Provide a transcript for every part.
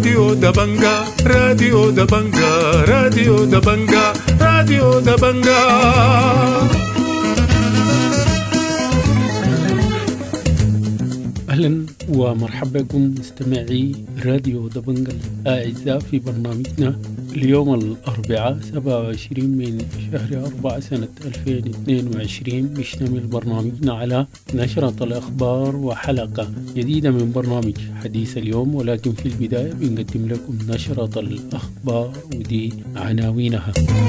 راديو دبنجا راديو دبنجا راديو دبنجا راديو دبنجا. أهلا ومرحبا بكم مستمعي راديو دبنجا الأعزاء في برنامجنا اليوم الأربعاء 27 من شهر 4 سنة 2022. بيشتمل برنامجنا على نشرة الأخبار وحلقة جديدة من برنامج حديث اليوم، ولكن في البداية بنقدم لكم نشرة الأخبار ودي عناوينها.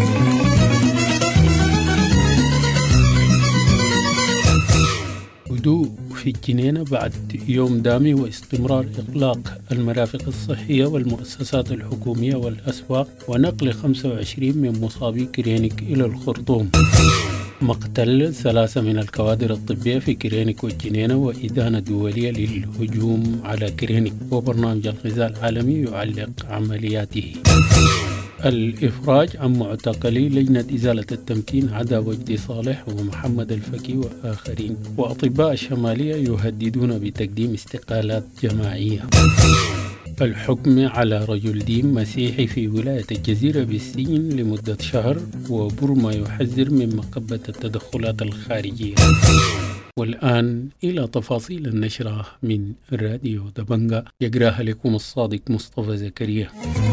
هدوء في الجنينة بعد يوم دامي واستمرار إغلاق المرافق الصحية والمؤسسات الحكومية والأسواق، ونقل 25 من مصابي كلينيك إلى الخرطوم. مقتل 3 من الكوادر الطبية في كلينيك والجنينة، وإدانة دولية للهجوم على كلينيك، وبرنامج الغذاء العالمي يعلق عملياته. الإفراج عن معتقلي لجنة إزالة التمكين عدا وجدي صالح ومحمد الفكي وآخرين، وأطباء الشمالية يهددون بتقديم استقالات جماعية. الحكم على رجل دين مسيحي في ولاية الجزيرة بالسجن لمدة شهر، وبورما يحذر من مقبة التدخلات الخارجية. والآن إلى تفاصيل النشرة من راديو دبنجا، يقراها لكم الصادق مصطفى زكريا.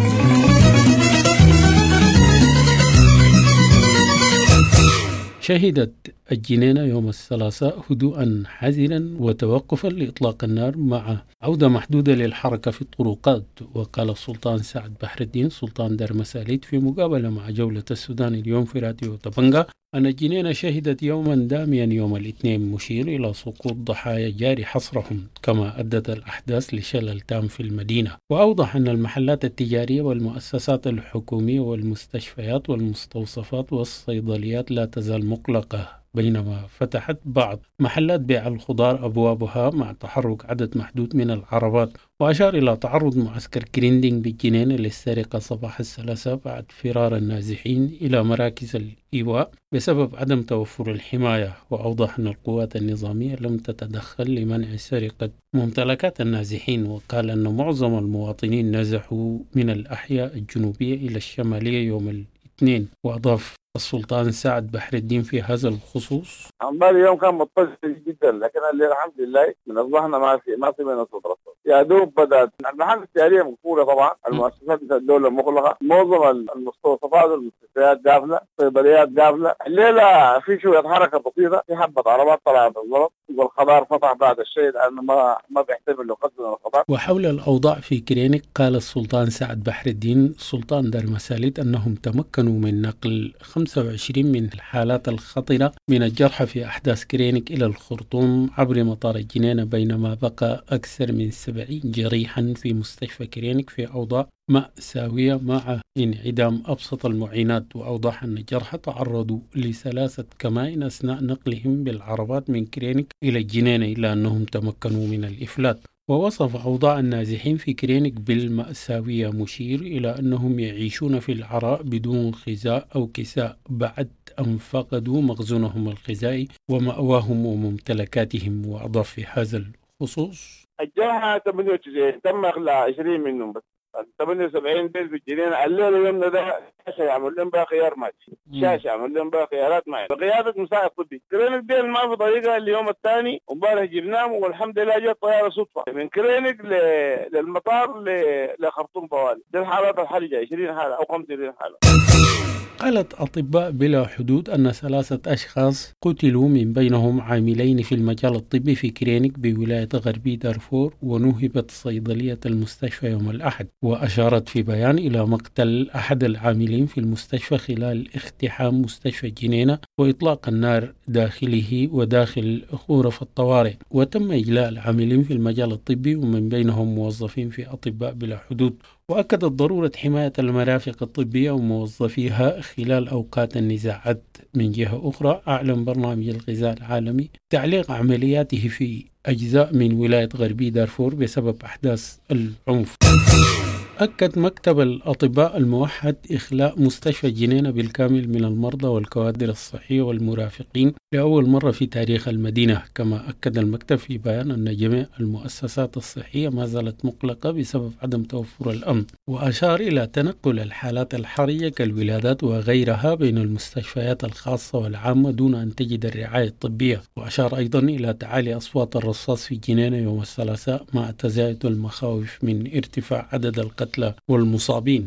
شهدت الجنينة يوم الثلاثاء هدوءا حذرا وتوقفا لإطلاق النار مع عودة محدودة للحركة في الطرقات. وقال السلطان سعد بحر الدين سلطان دار مساليت في مقابلة مع جولة السودان اليوم في راديو دبنجا أن الجنينة شهدت يوما داميا يوم الاثنين، مشير إلى سقوط ضحايا جاري حصرهم، كما أدت الأحداث لشلل تام في المدينة. وأوضح أن المحلات التجارية والمؤسسات الحكومية والمستشفيات والمستوصفات والصيدليات لا تزال مغلقة، بينما فتحت بعض محلات بيع الخضار أبوابها مع تحرك عدد محدود من العربات. وأشار إلى تعرض معسكر كريندينج بالجنينة للسرقة صباح الثلاثاء بعد فرار النازحين إلى مراكز الإيواء بسبب عدم توفر الحماية. وأوضح أن القوات النظامية لم تتدخل لمنع سرقة ممتلكات النازحين، وقال أن معظم المواطنين نزحوا من الأحياء الجنوبية إلى الشمالية يوم الاثنين. وأضاف السلطان سعد بحر الدين في هذا الخصوص: أخبار اليوم كان مضطرب جدا، لكن اللي الحمد لله من أصبحنا ما في من الصدر يا دوب بدأت المحال التجارية مقفولة، طبعا المؤسسات الدولة مغلقة، معظم المستوصفات والمستشفيات قافلة، الصيدليات قافلة. الليلة في شوية حركة بسيطة، في حبة عربات طلعت بالضبط، والخضار فتح بعد الشيء لأنه ما بيحتمل له قدر من الخضار. وحول الأوضاع في كلينيك قال السلطان سعد بحر الدين سلطان دار مساليت أنهم تمكنوا من نقل 25 من الحالات الخطرة من الجرحى في أحداث كلينيك إلى الخرطوم عبر مطار الجنينة، بينما بقى أكثر من 70 جريحا في مستشفى كلينيك في أوضاع مأساوية مع انعدام أبسط المعينات. وأوضح أن الجرحى تعرضوا ل3 كمائن أثناء نقلهم بالعربات من كلينيك إلى الجنينة، إلا أنهم تمكنوا من الإفلات. ووصف أوضاع النازحين في كلينيك بالمأساوية، مشير إلى أنهم يعيشون في العراء بدون غذاء أو كساء بعد أن فقدوا مخزونهم الغذائي ومأواهم وممتلكاتهم. وأضاف في هذا الخصوص: الجرحى 98 تم إخلاء 20 منهم بس، 78 بيت في الجنينة. الليلة يومنا ده شاشة يعمل لهم بها خيار ماشي، شاشة يعمل لهم بها خيارات معي بقيادة مساعد طبي. كلينيك ديل ما في طريقة اليوم الثاني، ومبارح جبناهم والحمد لله جت طيارة صدفة من كلينيك للمطار لخرطوم طوالي. دي الحالات الحرجة 20 حالة أو 25 حالة. قالت أطباء بلا حدود أن 3 أشخاص قتلوا، من بينهم عاملين في المجال الطبي في كلينيك بولاية غربي دارفور، ونهبت صيدلية المستشفى يوم الأحد. وأشارت في بيان إلى مقتل أحد العاملين في المستشفى خلال اقتحام مستشفى جنينة وإطلاق النار داخله وداخل غرف الطوارئ. وتم إجلاء العاملين في المجال الطبي ومن بينهم موظفين في أطباء بلا حدود. وأكدت ضرورة حماية المرافق الطبية وموظفيها خلال أوقات النزاعات. من جهة أخرى أعلن برنامج الغذاء العالمي تعليق عملياته في أجزاء من ولاية غربي دارفور بسبب أحداث العنف. أكد مكتب الأطباء الموحد إخلاء مستشفى جنينة بالكامل من المرضى والكوادر الصحية والمرافقين لأول مرة في تاريخ المدينة. كما أكد المكتب في بيان أن جميع المؤسسات الصحية ما زالت مغلقة بسبب عدم توفر الأمن، وأشار إلى تنقل الحالات الحرجة كالولادات وغيرها بين المستشفيات الخاصة والعامة دون أن تجد الرعاية الطبية. وأشار أيضا إلى تعالي أصوات الرصاص في جنينة يوم الثلاثاء مع تزايد المخاوف من ارتفاع عدد القتلى والمصابين.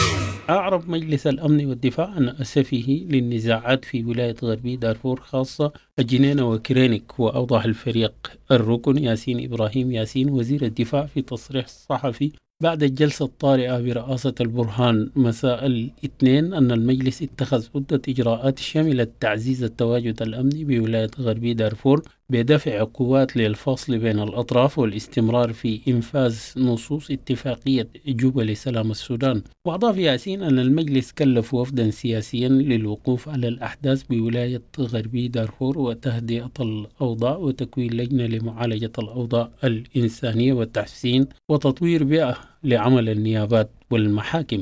أعرب مجلس الأمن والدفاع عن أسفه للنزاعات في ولاية غربي دارفور خاصة الجنينة وكرينيك. وأوضح الفريق الركن ياسين إبراهيم ياسين وزير الدفاع في تصريح صحفي بعد الجلسة الطارئة برئاسة البرهان مساء الاثنين أن المجلس اتخذ عدة إجراءات شملت تعزيز التواجد الأمني بولاية غربي دارفور بدفع قوات للفصل بين الأطراف والاستمرار في إنفاذ نصوص اتفاقية جوبا لسلام السودان. وأضاف ياسين أن المجلس كلف وفدا سياسيا للوقوف على الأحداث بولاية غربي دارفور وتهدئة الأوضاع وتكوين لجنة لمعالجة الأوضاع الإنسانية والتحسين وتطوير بيئة لعمل النيابات والمحاكم.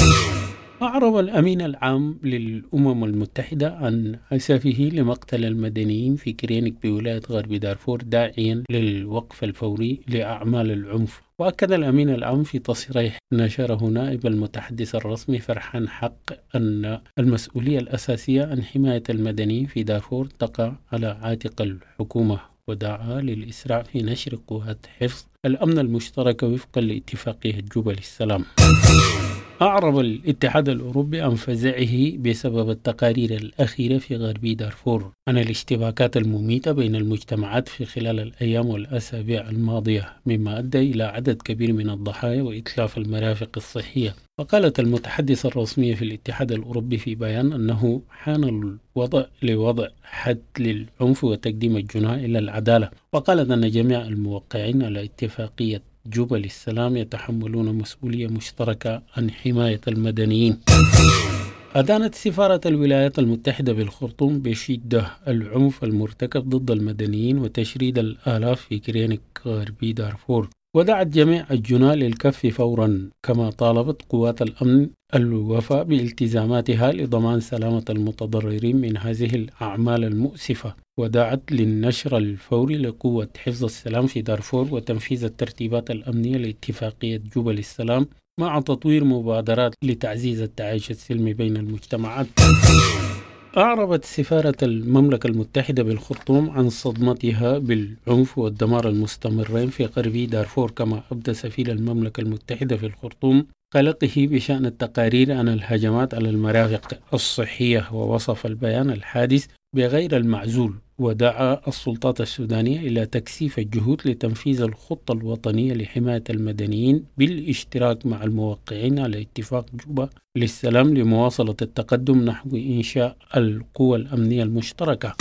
أعرب الأمين العام للأمم المتحدة عن أسفه لمقتل المدنيين في كرينيك بولاية غرب دارفور داعيا للوقف الفوري لأعمال العنف. وأكد الأمين العام في تصريح نشره نائب المتحدث الرسمي فرحان حق أن المسؤولية الأساسية عن حماية المدنيين في دارفور تقع على عاتق الحكومة، ودعا للإسراع في نشر قوات حفظ الأمن المشترك وفقا لاتفاقية جوبا للسلام. أعرب الاتحاد الأوروبي عن فزعه بسبب التقارير الأخيرة في غربي دارفور عن الاشتباكات المميتة بين المجتمعات في خلال الأيام والأسابيع الماضية، مما أدى إلى عدد كبير من الضحايا وإتلاف المرافق الصحية. وقالت المتحدثة الرسمية في الاتحاد الأوروبي في بيان أنه حان الوضع لوضع حد للعنف وتقديم الجناة إلى العدالة. وقالت أن جميع الموقعين على اتفاقية جوبا للسلام يتحملون مسؤولية مشتركة عن حماية المدنيين. أدانت سفارة الولايات المتحدة بالخرطوم بشدة العنف المرتكب ضد المدنيين وتشريد الآلاف في كرينيك غربي دارفور، ودعت جميع الجناة للكف فورا. كما طالبت قوات الأمن الوفاء بالتزاماتها لضمان سلامة المتضررين من هذه الأعمال المؤسفة، ودعت للنشر الفوري لقوة حفظ السلام في دارفور وتنفيذ الترتيبات الأمنية لاتفاقية جوبا للسلام مع تطوير مبادرات لتعزيز التعايش السلمي بين المجتمعات. أعربت سفارة المملكة المتحدة بالخرطوم عن صدمتها بالعنف والدمار المستمرين في غربي دارفور. كما أبدى سفير المملكة المتحدة في الخرطوم قلقه بشأن التقارير عن الهجمات على المرافق الصحية، ووصف البيان الحادث بغير المعزول، ودعا السلطات السودانية إلى تكثيف الجهود لتنفيذ الخطة الوطنية لحماية المدنيين بالاشتراك مع الموقعين على اتفاق جوبا للسلام لمواصلة التقدم نحو إنشاء القوى الأمنية المشتركة.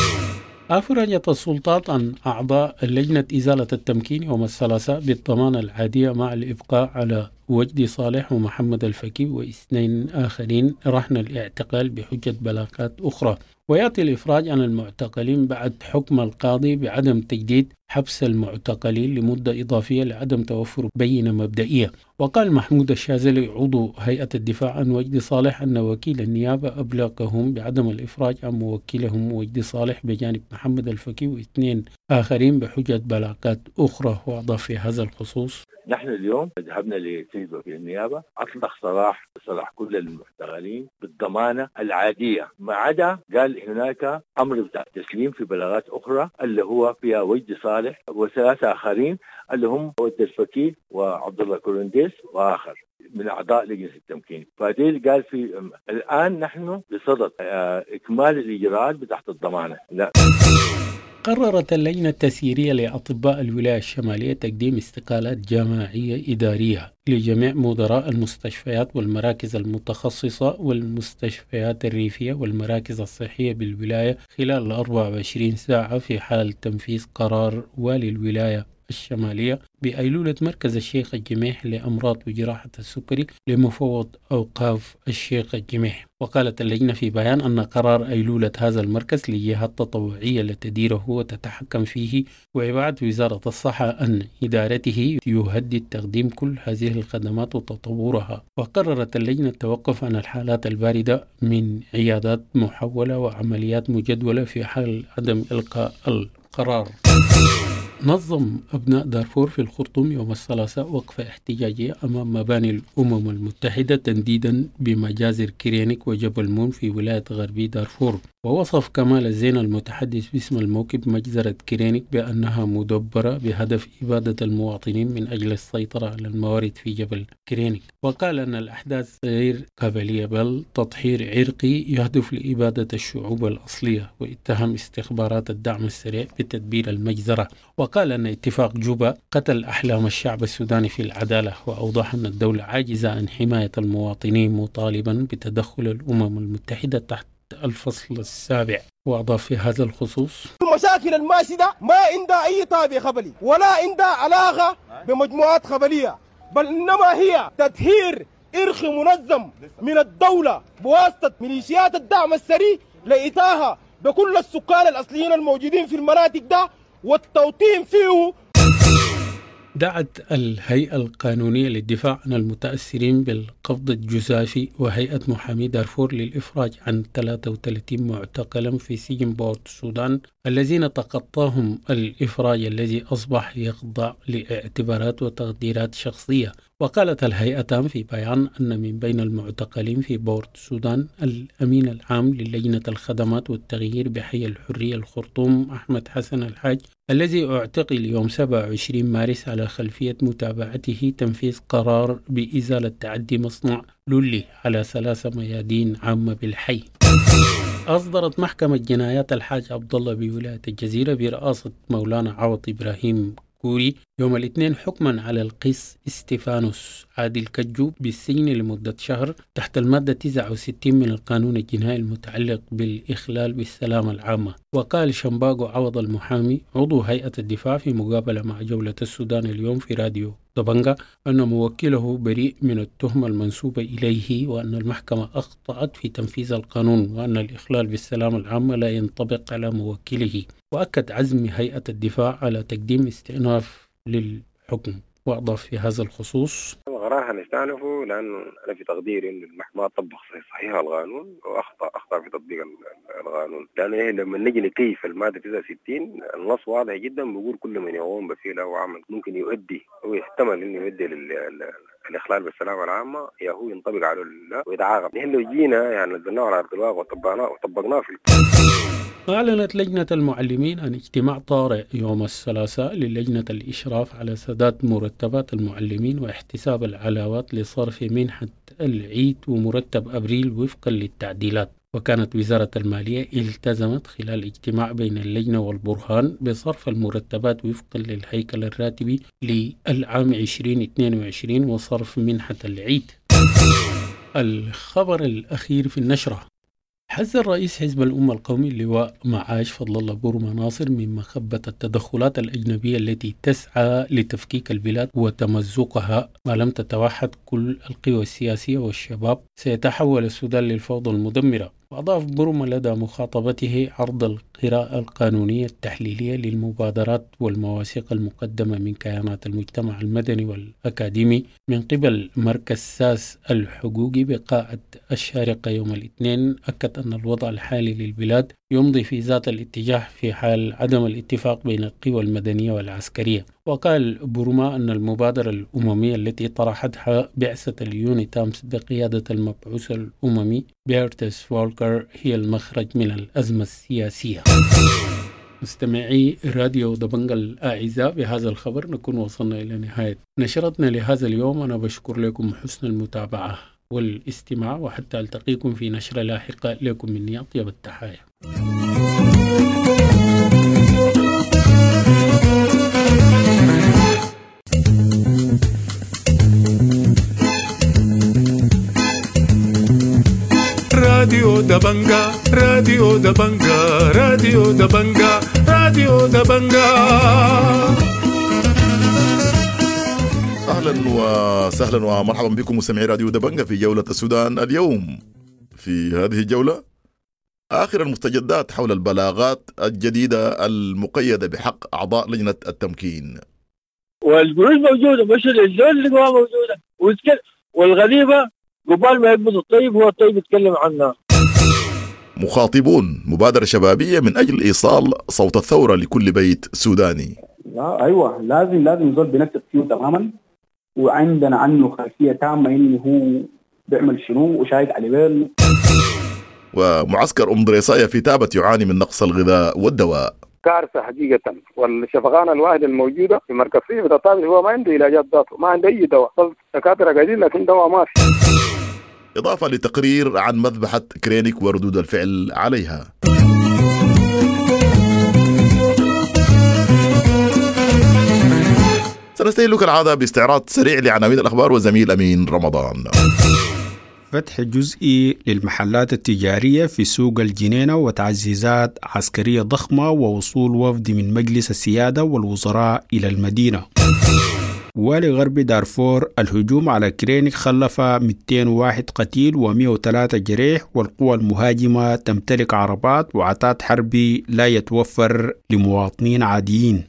أفرجت السلطات عن أعضاء لجنة إزالة التمكين يوم الثلاثاء بالضمانة العادية مع الإبقاء على وجدي صالح ومحمد الفكي واثنين آخرين رهن الاعتقال بحجة بلاغات أخرى. ويأتي الإفراج عن المعتقلين بعد حكم القاضي بعدم تجديد حبس المعتقلين لمدة إضافية لعدم توفر بينة مبدئية. وقال محمود الشاذلي عضو هيئة الدفاع عن وجدي صالح أن وكيل النيابة أبلغهم بعدم الإفراج عن موكلهم وجدي صالح بجانب محمد الفكي واثنين آخرين بحجة بلاغات أخرى. وأضاف في هذا الخصوص: نحن اليوم ذهبنا لسيد وكيل النيابة أطلق سراح كل المحتقلين بالضمانة العادية، ما عدا قال هناك أمر بتاع تسليم في بلاغات أخرى اللي هو فيها وجدي صالح وثلاثة آخرين اللي هم ود الفكي وعبد الله كورنديس وآخر من أعضاء لجنة التمكين. فديل قال في الآن نحن بصدد إكمال الإجراءات بتاعت الضمانة. لا. قررت اللجنة التسييرية لأطباء الولاية الشمالية تقديم استقالات جماعية إدارية لجميع مدراء المستشفيات والمراكز المتخصصة والمستشفيات الريفية والمراكز الصحية بالولاية خلال 24 ساعة في حال تنفيذ قرار والي الولاية الشمالية بأيلولة مركز الشيخ الجميح لأمراض وجراحة السكري لمفوض أوقاف الشيخ الجميح. وقالت اللجنة في بيان أن قرار أيلولة هذا المركز لجهات تطوعية لتديره وتتحكم فيه وإبعاد وزارة الصحة عن إدارته يهدد تقديم كل هذه الخدمات وتطورها. وقررت اللجنة التوقف عن الحالات الباردة من عيادات محولة وعمليات مجدولة في حال عدم إلقاء القرار. نظم أبناء دارفور في الخرطوم يوم الثلاثاء وقفة احتجاجية أمام مباني الأمم المتحدة تنديدا بمجازر كرينيك وجبل مون في ولاية غربي دارفور. ووصف كمال الزين المتحدث باسم الموكب مجزرة كرينيك بأنها مدبرة بهدف إبادة المواطنين من أجل السيطرة على الموارد في جبل كرينيك. وقال أن الأحداث غير قبلية بل تطهير عرقي يهدف لإبادة الشعوب الأصلية، واتهم استخبارات الدعم السريع بتدبير المجزرة. وقال أن اتفاق جوبا قتل أحلام الشعب السوداني في العدالة، وأوضح أن الدولة عاجزة عن حماية المواطنين مطالبا بتدخل الأمم المتحدة تحت الفصل السابع. وأضاف في هذا الخصوص: المشاكل الماسدة ما عندها أي طابع خبلي ولا عندها علاقة بمجموعات خبلية، بل إنما هي تطهير إرخ منظم من الدولة بواسطة ميليشيات الدعم السريع لإتاها بكل السكان الأصليين الموجودين في المناطق ده والتوطين فيه. دعت الهيئة القانونية للدفاع عن المتأثرين بالقبض الجزافي وهيئة محامي دارفور للإفراج عن 33 معتقلا في سجن بورت السودان الذين تقطاهم الإفراج الذي أصبح يخضع لاعتبارات وتقديرات شخصية. وقالت الهيئتان في بيان أن من بين المعتقلين في بورت السودان الأمين العام للجنة الخدمات والتغيير بحي الحرية الخرطوم أحمد حسن الحاج الذي اعتقل يوم 27 مارس على خلفية متابعته تنفيذ قرار بإزالة تعدي مصنع لولي على 3 ميادين عامة بالحي. أصدرت محكمة جنايات الحاج عبد الله بولاية الجزيرة برئاسة مولانا عوض إبراهيم كوري يوم الاثنين حكما على القس استيفانوس عادل كجو بالسجن لمدة شهر تحت المادة 69 من القانون الجنائي المتعلق بالإخلال بالسلامة العامة. وقال شمباغو عوض المحامي عضو هيئة الدفاع في مقابلة مع جولة السودان اليوم في راديو دبنجا أن موكله بريء من التهمة المنسوبة إليه، وأن المحكمة أخطأت في تنفيذ القانون، وأن الإخلال بالسلامة العامة لا ينطبق على موكله. وأكد عزم هيئة الدفاع على تقديم استئناف للحكم. وأضاف في هذا الخصوص: قرارها نستأنفه لأنه أنا في تقديري أن المحكمة طبق صحيح القانون وأخطأ في تطبيق القانون، لأنه لما نجي نكيف المادة 69 النص واضح جدا بيقول كل من يقوم بفعل أو عمل ممكن يؤدي أو يحتمل أنه يؤدي الإخلال بالسلامة العامة يا هو ينطبق على ويتعاقب. نحن لو جينا يعني نزلناه على أرض الواقع وطبقناه في أعلنت لجنة المعلمين عن اجتماع طارئ يوم الثلاثاء للجنة الإشراف على سداد مرتبات المعلمين واحتساب العلاوات لصرف منحة العيد ومرتب أبريل وفقا للتعديلات. وكانت وزارة المالية التزمت خلال اجتماع بين اللجنة والبرهان بصرف المرتبات وفقا للهيكل الراتبي للعام 2022 وصرف منحة العيد. الخبر الأخير في النشرة: حذر رئيس حزب الأمة القومي اللواء معاش فضل الله بورما ناصر من مخبة التدخلات الأجنبية التي تسعى لتفكيك البلاد وتمزقها ما لم تتوحد كل القوى السياسية والشباب سيتحول السودان للفوضى المدمرة. وأضاف بورما لدى مخاطبته عرض القراءة القانونية التحليلية للمبادرات والمواثيق المقدمة من كيانات المجتمع المدني والأكاديمي من قبل مركز ساس الحقوقي بقاعة الشارقة يوم الاثنين. أكد أن الوضع الحالي للبلاد يمضي في ذات الاتجاه في حال عدم الاتفاق بين القوى المدنية والعسكرية. وقال بورما أن المبادرة الأممية التي طرحتها بعثة اليونيتامس بقيادة المبعوث الأممي بيرتس فولكر هي المخرج من الأزمة السياسية. مستمعي راديو دبنجا الأعزاء، بهذا الخبر نكون وصلنا إلى نهاية نشرتنا لهذا اليوم. أنا بشكر لكم حسن المتابعة والاستماع، وحتى ألتقيكم في نشرة لاحقة. لكم مني أطيب التحايا. راديو دبنجا راديو دبنجا راديو دبنجا راديو دبنجا أهلا وسهلا ومرحبا بكم مستمعي راديو دبنجة في جولة السودان اليوم. في هذه الجولة آخر المستجدات حول البلاغات الجديدة المقيدة بحق أعضاء لجنة التمكين. والقروش موجودة، مش الزول اللي هو موجودة، والغريبة قبال ما يقبض الطيب هو الطيب يتكلم عنها. مخاطبون مبادرة شبابية من أجل إيصال صوت الثورة لكل بيت سوداني. لا أيوة، لازم زول بنكتب فيه تماما، وعندنا عنه خلفية تامة إنه هو بيعمل شنو وشايك على بال. ومعسكر دريسايا في تابت يعاني من نقص الغذاء والدواء. كارثة حقيقة، والشفقان الواحد الموجودة في مركز فيه بتطابق هو ما عنده علاجات ذاته، ما عنده أي دواء، دكاترة قاعدين لكن دواء ما في. إضافة لتقرير عن مذبحة كرينيك وردود الفعل عليها. سنستهل كالعادة باستعراض سريع لعناوين الأخبار وزميل أمين رمضان. فتح جزئي للمحلات التجارية في سوق الجنينة وتعزيزات عسكرية ضخمة ووصول وفد من مجلس السيادة والوزراء إلى المدينة. ولغرب دارفور الهجوم على كرينيك خلف 201 قتيل و103 جريح، والقوى المهاجمة تمتلك عربات وعتاد حربي لا يتوفر لمواطنين عاديين.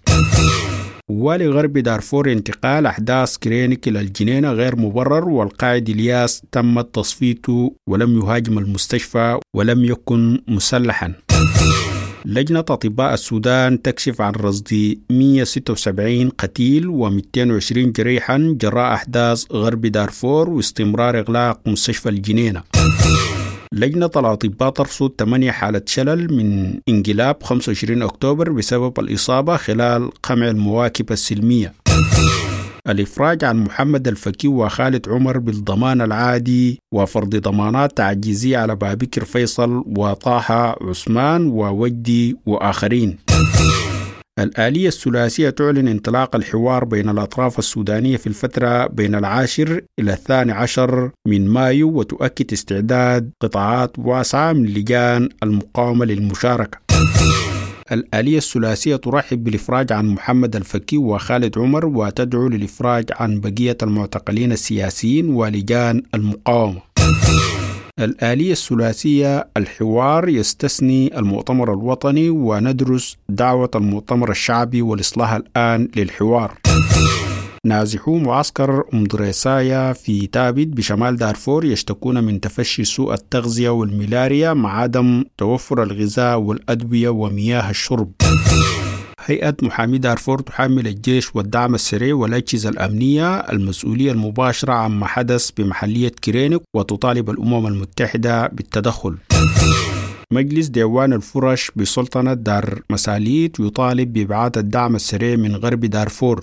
ولغرب دارفور انتقال أحداث كرينيك إلى الجنينة غير مبرر، والقائد إلياس تم تصفيته ولم يهاجم المستشفى ولم يكن مسلحا. لجنة أطباء السودان تكشف عن رصد 176 قتيل و220 جريحا جراء أحداث غرب دارفور واستمرار إغلاق مستشفى الجنينة. لجنة الأطباء ترصد 8 حالة شلل من انقلاب 25 أكتوبر بسبب الإصابة خلال قمع المواكب السلمية. الإفراج عن محمد الفكي وخالد عمر بالضمان العادي وفرض ضمانات تعجيزية على بابكر فيصل وطه عثمان ووجدي وآخرين. الآلية الثلاثية تعلن انطلاق الحوار بين الأطراف السودانية في الفترة بين 10 إلى 12 من مايو، وتؤكد استعداد قطاعات واسعة من لجان المقاومة للمشاركة. الآلية الثلاثية ترحب بالإفراج عن محمد الفكي وخالد عمر وتدعو للإفراج عن بقية المعتقلين السياسيين ولجان المقاومة. الآلية الثلاثية الحوار يستثني المؤتمر الوطني، وندرس دعوة المؤتمر الشعبي والإصلاح الآن للحوار. نازحو معسكر دريسايا في تابت بشمال دارفور يشتكون من تفشي سوء التغذية والملاريا مع عدم توفر الغذاء والأدوية ومياه الشرب. هيئة محامي دارفور تحمل الجيش والدعم السريع والأجهزة الأمنية المسؤولية المباشرة عما حدث بمحلية كرينيك، وتطالب الأمم المتحدة بالتدخل. مجلس ديوان الفرش بسلطنة دار مساليت يطالب بإبعاد الدعم السريع من غرب دارفور.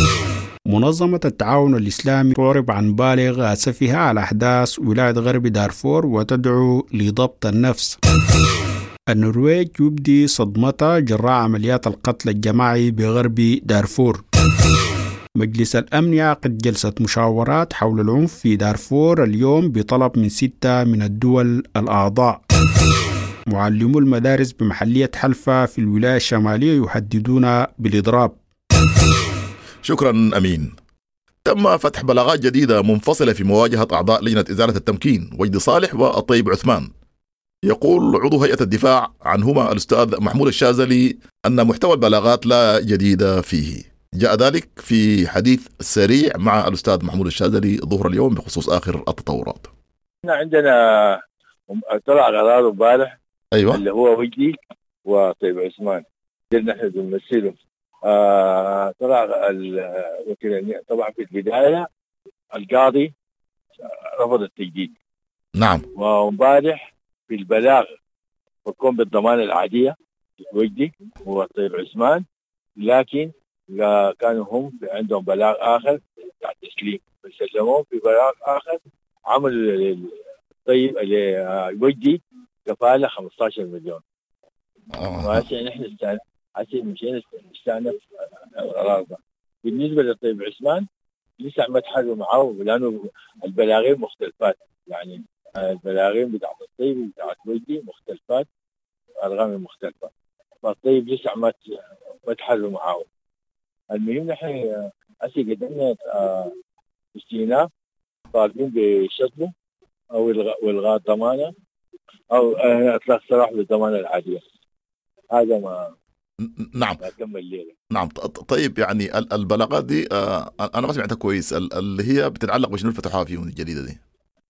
منظمة التعاون الإسلامي تعرب عن بالغ آسفها على أحداث ولاية غرب دارفور وتدعو لضبط النفس. النرويج يبدي صدمتها جراء عمليات القتل الجماعي بغرب دارفور. مجلس الأمن يعقد جلسة مشاورات حول العنف في دارفور اليوم بطلب من 6 من الدول الأعضاء. معلمو المدارس بمحلية حلفة في الولاية الشمالية يهددون بالإضراب. شكرا أمين. تم فتح بلاغات جديدة منفصلة في مواجهة أعضاء لجنة إزالة التمكين وجد صالح والطيب عثمان. يقول عضو هيئة الدفاع عنهما الأستاذ محمود الشاذلي أن محتوى البلاغات لا جديد فيه. جاء ذلك في حديث سريع مع الأستاذ محمود الشاذلي ظهر اليوم بخصوص آخر التطورات. عندنا طلع قرار امبارح أيوة. اللي هو وجدي وطيب عثمان قلنا احنا بنمثلهم. طلع الوكيل طبعا في البداية القاضي رفض التجديد. نعم. ومبارح في البلاغ بكون بالضمان العادية وجدي وطيب عثمان، لكن كانوا هم عندهم بلاغ آخر بتاع التسليم فسلموهم في بلاغ آخر عملوا طيب وجدي كفالة 15 مليون. وهسه نحن مشينا نستأنف القرار ده. بالنسبة لطيب عثمان لسه ما تحروا معه لأنه البلاغين مختلفات، يعني البلاغين بتاعت الطيب وبتاعت وجدي مختلفات، أرقام مختلفة، فالطيب لسه ما تحروا معه. المهم نحن هسه قدمنا استئناف طالبين بشطبه او الغاء الضمانه او اطلاق سراح بالضمانه العاديه. هذا ما نعم كمل الليله. نعم. طيب يعني البلاغات دي انا ما سمعتها كويس، اللي هي بتتعلق بشنو الفتحوها فيهم الجديده دي؟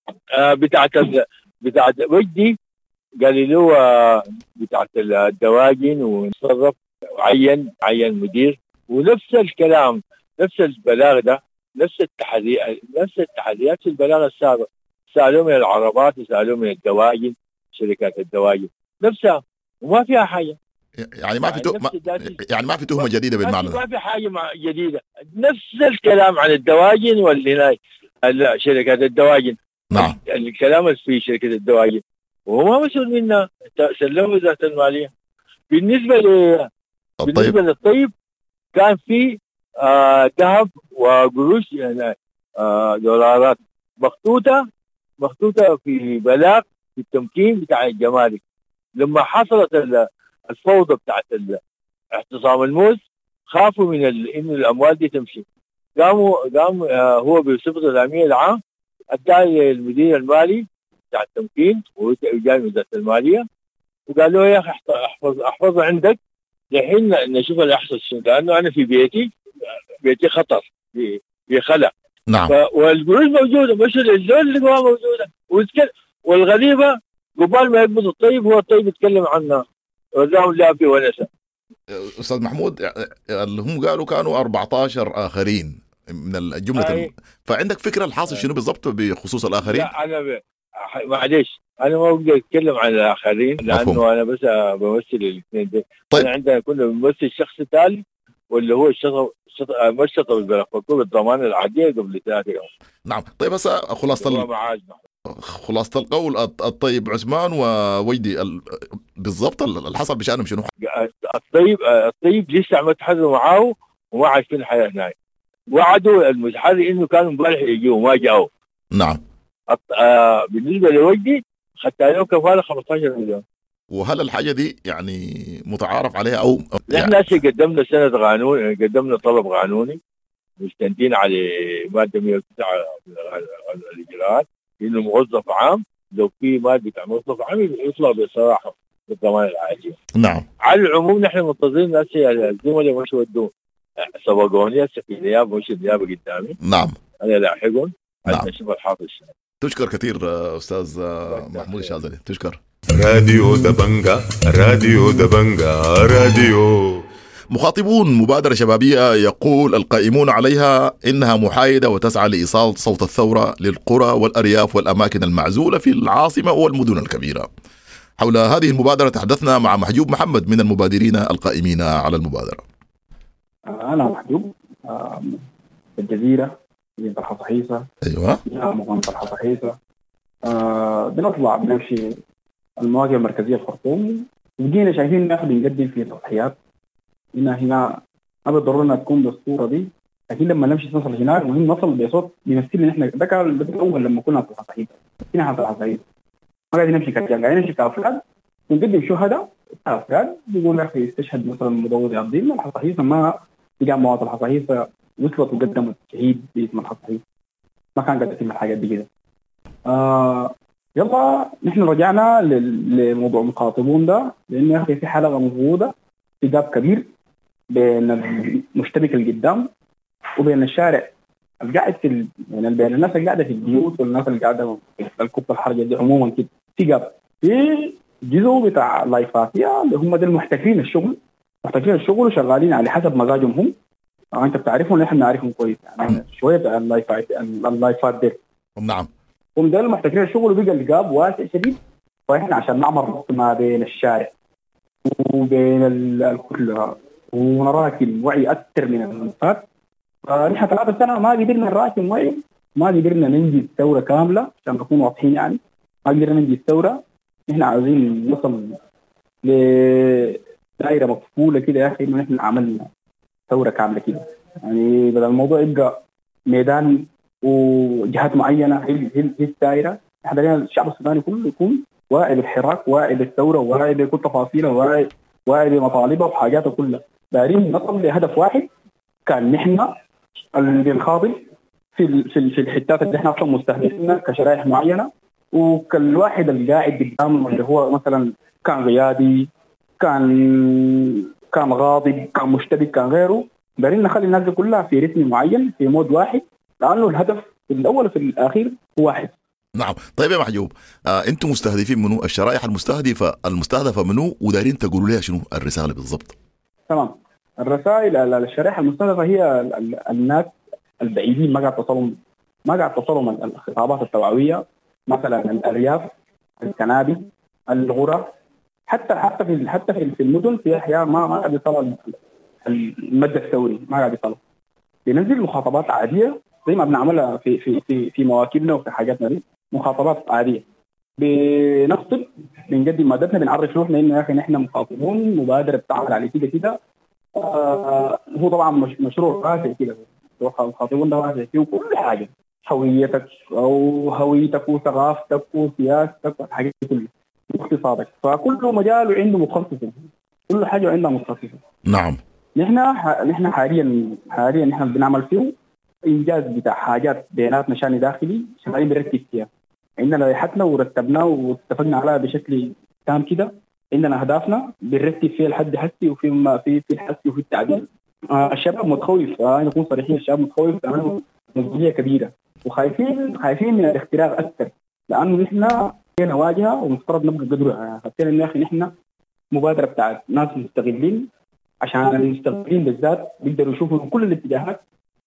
بتاعت وجدي قال له بتاعت الدواجن ونصرف عين مدير، ونفس الكلام نفس البلاغ ده نفس التحديات في البلاغ السابق، سألوه من العربات وسألوه من الدواجن، شركات الدواجن نفسها، وما فيها حاجة. يعني ما في تهمة جديدة بالمعنى ده. ما في حاجة جديدة، نفس الكلام عن الدواجن واللي شركات الدواجن. نعم. الكلام في شركة الدواجن وهو ما مسؤول منها، سلمه وزارة المالية. بالنسبة للطيب كان في ذهب وقروش يعني دولارات مخطوطة في بلاغ في التمكين بتاع الجمارك. لما حصلت الفوضى بتاعت اعتصام الموز خافوا من إن الأموال دي تمشي، قام هو بصفته الأمين العام ادى المدير المالي بتاع التمكين وجاي من وزارة المالية وقال له يا أخي احفظه عندك لحين نشوف اللي يحصل شنو، لأنه أنا في بيتي خطر في خلع. نعم. والقروش موجودة، مش الزول اللي جوا موجودة. والغريبة قبل ما يقبض الطيب هو الطيب يتكلم عنها وزاهم لا في ونسة. أستاذ محمود اللي هم قالوا كانوا 14 آخرين من الجملة فعندك فكرة الحاصل شنو بالضبط بخصوص الآخرين؟ لا أنا معليش أنا ما بقدر أتكلم عن الآخرين لأنه مفهوم. أنا بس بمثل الاثنين دي. طيب. أنا عندنا كنا بنمثل شخص ثالث واللي هو مشطة بالبلغ الضمان العادية قبل 3 يوم. نعم. طيب بس خلاصة القول الطيب عثمان وويدي بالضبط اللي حصل بشأنهم شنو؟ الطيب لسه ما تحدثوا معاه وما عارفين الحياة هناك. وعدوا المتحري انه كانوا امبارح يجوا وما جاوا. نعم. بالنسبة لوجدي خدت له كفالة 15 مليون. وهل الحاجة دي يعني متعارف عليها او نحن هسه قدمنا سند قانون، قدمنا طلب قانوني مستندين على مادة 109 الإجراءات انه موظف عام لو في مادة بتاع موظف عام يطلع بصراحة بالضمان العاجل. نعم. على العموم نحن منتظرين هسه الزملاء مش ودوا سبقوني هسه في النيابة مش النيابة قدامي. نعم. أنا لاحقهم. نعم. نشوف الحافظ. تشكر كثير أستاذ محمود الشاذلي. تشكر. راديو دبنجا راديو دبنجا راديو. مخاطبون مبادرة شبابية يقول القائمون عليها إنها محايدة وتسعى لإيصال صوت الثورة للقرى والأرياف والأماكن المعزولة في العاصمة والمدن الكبيرة. حول هذه المبادرة تحدثنا مع محجوب محمد من المبادرين القائمين على المبادرة. أنا محجوب في الجزيرة في طرحة صحيصة. أيوة. مقام طرحة صحيصة. بنطلع بنمشي المواقع المركزية الخرطوم وجينا شايفين إن إحنا بنقدم في تضحيات هنا ما بالضرورة إنها تكون بالصورة دي، لكن لما نمشي نوصل هناك مهم نوصل بصوت بيمثل إن إحنا ده كان الأول لما كنا في طرحة صحيصة. هنا طرحة صحيصة ما قاعدين نمشي كرجال، قاعدين نمشي كأفراد ونقدم شهداء أفراد بيقول لك يستشهد مثلا مدور عبدين طرحة صحيصة ما بقى مواطن طرحة صحيصة وصلت وقدمت شهيد باسم طرحة صحيصة ما كان قاعد يتم الحاجات دي كده. يلا نحن رجعنا لموضوع المخاطبون ده لأن يا أخي في حلقة موجودة في جاب كبير بين المشتبك اللي قدام وبين الشارع القاعد في يعني بين الناس اللي قاعدة في البيوت والناس اللي قاعدة في الكوب الحرجة دي عموما كده في جاب في جزء بتاع لايفاتيا اللي هم دي المحتكرين الشغل وشغالين على حسب مزاجهم هم. أنت بتعرفهم نحن نعرفهم كويس يعني شوية اللايفات دي. نعم. هم ده المحتكرين الشغل وبقى الجاب واسع شديد فإحنا عشان نعمل ربط ما بين الشارع وبين الكل ونراكم وعي أكثر من المنفات. فنحن 3 سنة ما قدرنا نراكم وعي، ما قدرنا ننجز ثورة كاملة عشان نكون واضحين يعني ما قدرنا ننجز ثورة. نحن عاوزين نوصل لدائرة مقفولة كده يا أخي إنه نحن عملنا ثورة كاملة كده يعني بدل الموضوع يبقى ميدان وجهات معينة هي الدائرة. احنا لنا الشعب السوداني كله يكون واعي بالحراك واعي بالثورة واعي بكل تفاصيله واعي بمطالبه وحاجاته كلها. دايرين نصل لهدف واحد كان نحن اللي بنخاطب في الحتات اللي احنا اصلا مستهدفينها كشرائح معينه، وكل واحد اللي قاعد قدامه اللي هو مثلا كان غيادي، كان غاضب، كان مشتبك، كان غيره، دارين نخلي الناس دي كلها في رتم معين في مود واحد، لانه الهدف في الاول وفي الاخير هو واحد. نعم. طيب يا محجوب، انتم مستهدفين منو؟ الشرائح المستهدفه منو؟ ودارين تقولوا لها شنو الرساله بالضبط؟ تمام. الرسائل الشرائح المستهدفه هي الناس البعيدين، ما قاعد تصلهم الخطابات التوعويه، مثلا الارياف، الكنابي، الغرى، حتى في المدن في احياء ما قاعد يصل المد الثوري، ما قاعد يصل. بننزل مخاطبات عاديه زي ما بنعملها في مواكبنا وفي حاجاتنا دي، مخاطبات عاديه. بنقدم مادتنا، بنعرف روحنا انه يا اخي نحن مخاطبون، مبادره بتعمل على كده. هو طبعا مشروع واسع كده، مخاطبون ده واسع فيه كل حاجه، هويتك وثقافتك وسياستك والحاجات دي كلها واقتصادك، فكل مجال عنده متخصص، كل حاجه عندها متخصصه. نعم. نحن حاليا نحن بنعمل فيه انجاز بتاع حاجات بيانات نشان داخلي شغالين بنرتب فيها. عندنا لائحتنا ورتبناه واتفقنا عليها بشكل تام كده. عندنا اهدافنا بنرتب فيها لحد حسي في الحسي وفي التعديل. الشباب متخوف، نكون صريحين، الشباب متخوف لانه مسؤوليه كبيره وخايفين من الاختراق اكثر، لانه نحن فينا واجهه ومفترض نبقى قدره. حطينا انه يا اخي نحن مبادره بتاعت ناس مستغلين، عشان المستغلين بالذات بيقدروا يشوفوا كل الاتجاهات،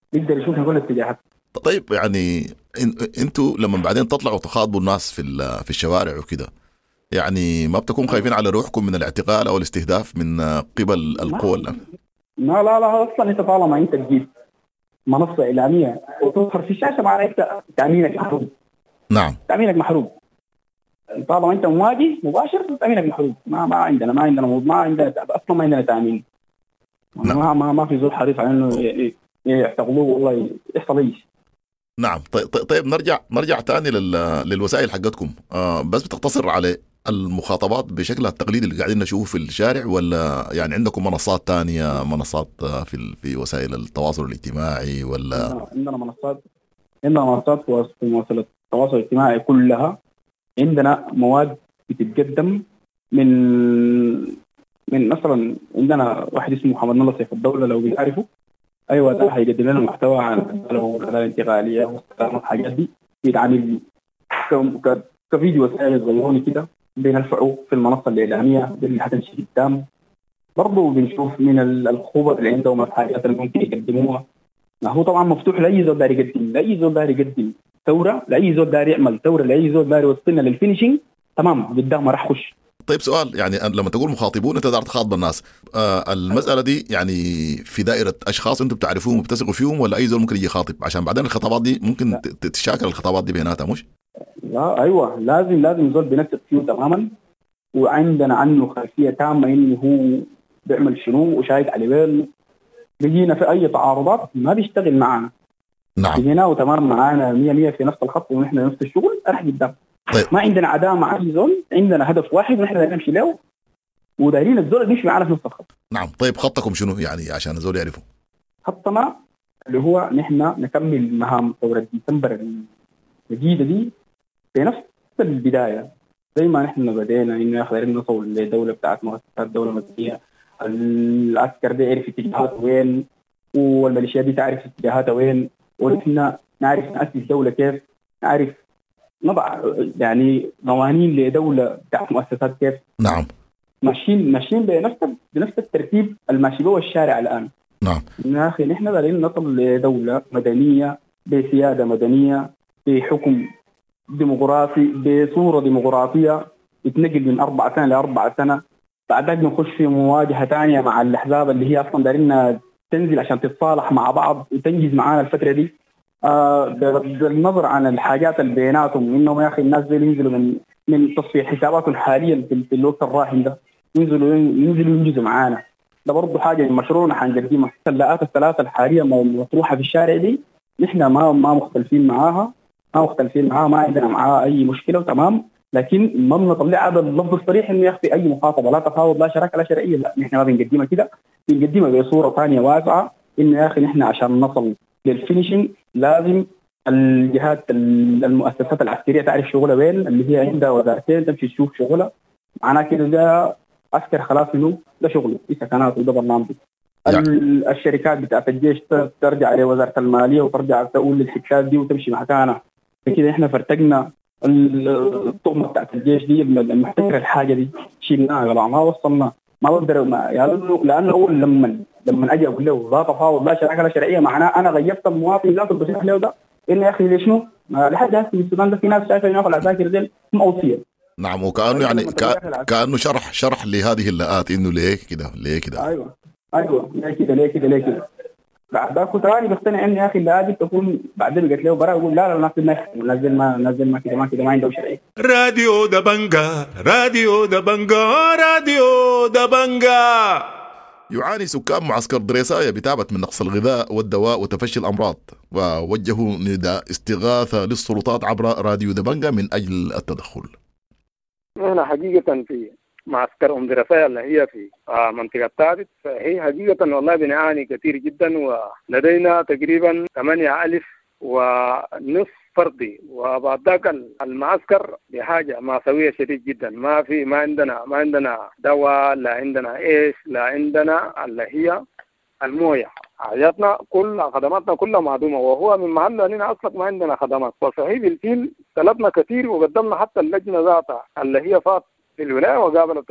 طيب يعني انتوا لما بعدين تطلعوا تخاطبوا الناس في الشوارع وكده، يعني ما بتكون خايفين على روحكم من الاعتقال او الاستهداف من قبل القوى الان؟ لا اصلا انت طالما انت تجيب منصه اعلاميه وتظهر في الشاشه معناها انت تامينك محروم. نعم، تامينك محروم. طالما انت مواجه مباشر تامينك محروم. ما عندنا اصلا ما عندنا تامين. نعم. ما في زول حريص على انه يعتقلوه والله يحصل اي شيء. نعم. طيب نرجع تاني للوسائل حقتكم. بس بتقتصر على المخاطبات بشكلها التقليدي اللي قاعدين نشوفه في الشارع، ولا يعني عندكم منصات تانية، منصات في وسائل التواصل الاجتماعي؟ ولا عندنا منصات في وسائل التواصل الاجتماعي كلها. عندنا مواد بتتقدم من مثلا عندنا واحد اسمه محمد نصر سيف الدولة، لو بيعرفوا. ايوه، ده هيقدم لنا محتوى عن العداله الانتقاليه والسلام والحاجات دي، بيتعمل كفيديو سائل صغيروني كده بنرفعه في المنصه الاعلاميه اللي حتمشي قدام. برضه بنشوف من الخبراء اللي عندهم الحاجات اللي ممكن يقدموها. هو طبعا مفتوح لاي زول داري يقدم، لاي زول داري يقدم ثوره، لاي زول داري يعمل ثوره، لاي زول داري يوصلنا للفينيشنج. تمام، قدامه راح خش. طيب سؤال، يعني لما تقول مخاطبون انت دار تخاطب الناس، المسألة دي يعني في دائرة أشخاص انتم بتعرفوهم وبتثقوا فيهم، ولا أي زول ممكن يجي يخاطب؟ عشان بعدين الخطابات دي ممكن تتشاكل الخطابات دي بيناتها، مش؟ لا ايوه، لازم زول بنثق فيه تماما، وعندنا عنه خلفية تامة انه هو بيعمل شنو وشاهد على وين. بيجينا في اي تعارضات ما بيشتغل معنا. نعم. بيجينا وتمام معانا 100 في نفس الخط ونحن نفس الشغل، راح قدام. طيب. ما عندنا عداوة مع أي زول، عندنا هدف واحد ونحن نمشي له، ودايرين الزول نمشي معنا في نفس الخط. نعم. طيب خطكم شنو يعني عشان الزول يعرفوا؟ خطنا اللي هو نحن نكمل مهام ثورة ديسمبر الجديدة دي بنفس البداية، زي ما نحن بدينا إنه ياخذ نصول لدولة بتاعت مؤسسات دولة مدنية. العسكر ده يعرف اتجاهاته وين، والميليشيات دي تعرف اتجاهاتها وين، ونحن نعرف نأسس دولة كيف، نعرف نضع يعني قوانين لدولة بتاعت مؤسسات كيف. نعم. ماشيين بنفس الترتيب الماشي جوا الشارع الآن. نعم. يا أخي نحن قاعدين نصل لدولة مدنية بسيادة مدنية بحكم ديمقراطي بصورة ديمقراطية، يتنقل من 4 سنة ل4 سنة. بعدين نخش في مواجهة تانية مع الأحزاب اللي هي أصلا دارين تنزل عشان تتصالح مع بعض وتنجز معانا الفترة دي. بالنظر عن الحاجات اللي بيناتهم، انهم يا اخي الناس دي ينزلوا من تصفيه حساباتهم حاليا في الوقت الراهن ده، ينزلوا ينجزوا معانا. ده برضه حاجه من مشروعنا حنقدمها. السلاءات الثلاثه الحاليه مطروحه في الشارع دي، نحن ما مختلفين معاها، ما عندنا معاها اي مشكله وتمام، لكن ما بنطلعها باللفظ الصريح انه يخفي اي مخاطبه، لا تفاوض، لا شراكه، لا شرعيه. لا، نحن ما بنقدمها كده، بنقدمها بصوره ثانيه واسعه، انه يا اخي نحن عشان نصل للفينيشنج لازم الجهات المؤسسات العسكريه تعرف شغلها وين، اللي هي عندها وزارتين تمشي تشوف شغلها، معناه كده ده عسكر خلاص منه ده شغله في سكنات وده برنامج. الشركات بتاعت الجيش ترجع لوزاره الماليه وترجع تقول للحكايات دي وتمشي مكانها. فكده احنا فرتقنا الطغمه بتاعت الجيش دي المحتكر الحاجه دي شيلناها قلعناها وصلنا. ما بقدر يعني لانه اول لما اجي اقول له لا تفاوض لا شراكه لا شرعيه، معناه انا غيبت المواطن لا تبصيح له ده انه يا اخي ليش شنو؟ لحد هسه في السودان ده في ناس شايفه انه العساكر دي موصيه. نعم، وكانه يعني كانه شرح لهذه اللقاءات انه ليه كده. ايوه ليه كده بعد ذاك ثاني بقتنع اني يا اخي اللي هذه تكون بعدين قلت له برا اقول لا نزل ما كده ما عنده شيء. راديو دبنجا يعاني سكان معسكر دريسايا بتعبة من نقص الغذاء والدواء وتفشي الأمراض، ووجهوا نداء استغاثة للسلطات عبر راديو دبنجا من أجل التدخل. هنا حقيقة في معسكر دريسايا اللي هي في منطقة ثابت، فهي حقيقة والله بنعاني كثير جدا، ولدينا تقريبا 8,000 ونصف فردي، وبعد ذاك المعسكر بحاجة مأساوية شديد جدا. ما عندنا دواء، لا عندنا لا عندنا اللي هي المويه. حاجاتنا خدماتنا كلها معدومة، وهو من محل أننا أصلا ما عندنا خدمات. وصحيح بالفيل طلبنا كثير وقدمنا حتى اللجنة ذاتها اللي هي فات في الولاية وقابلت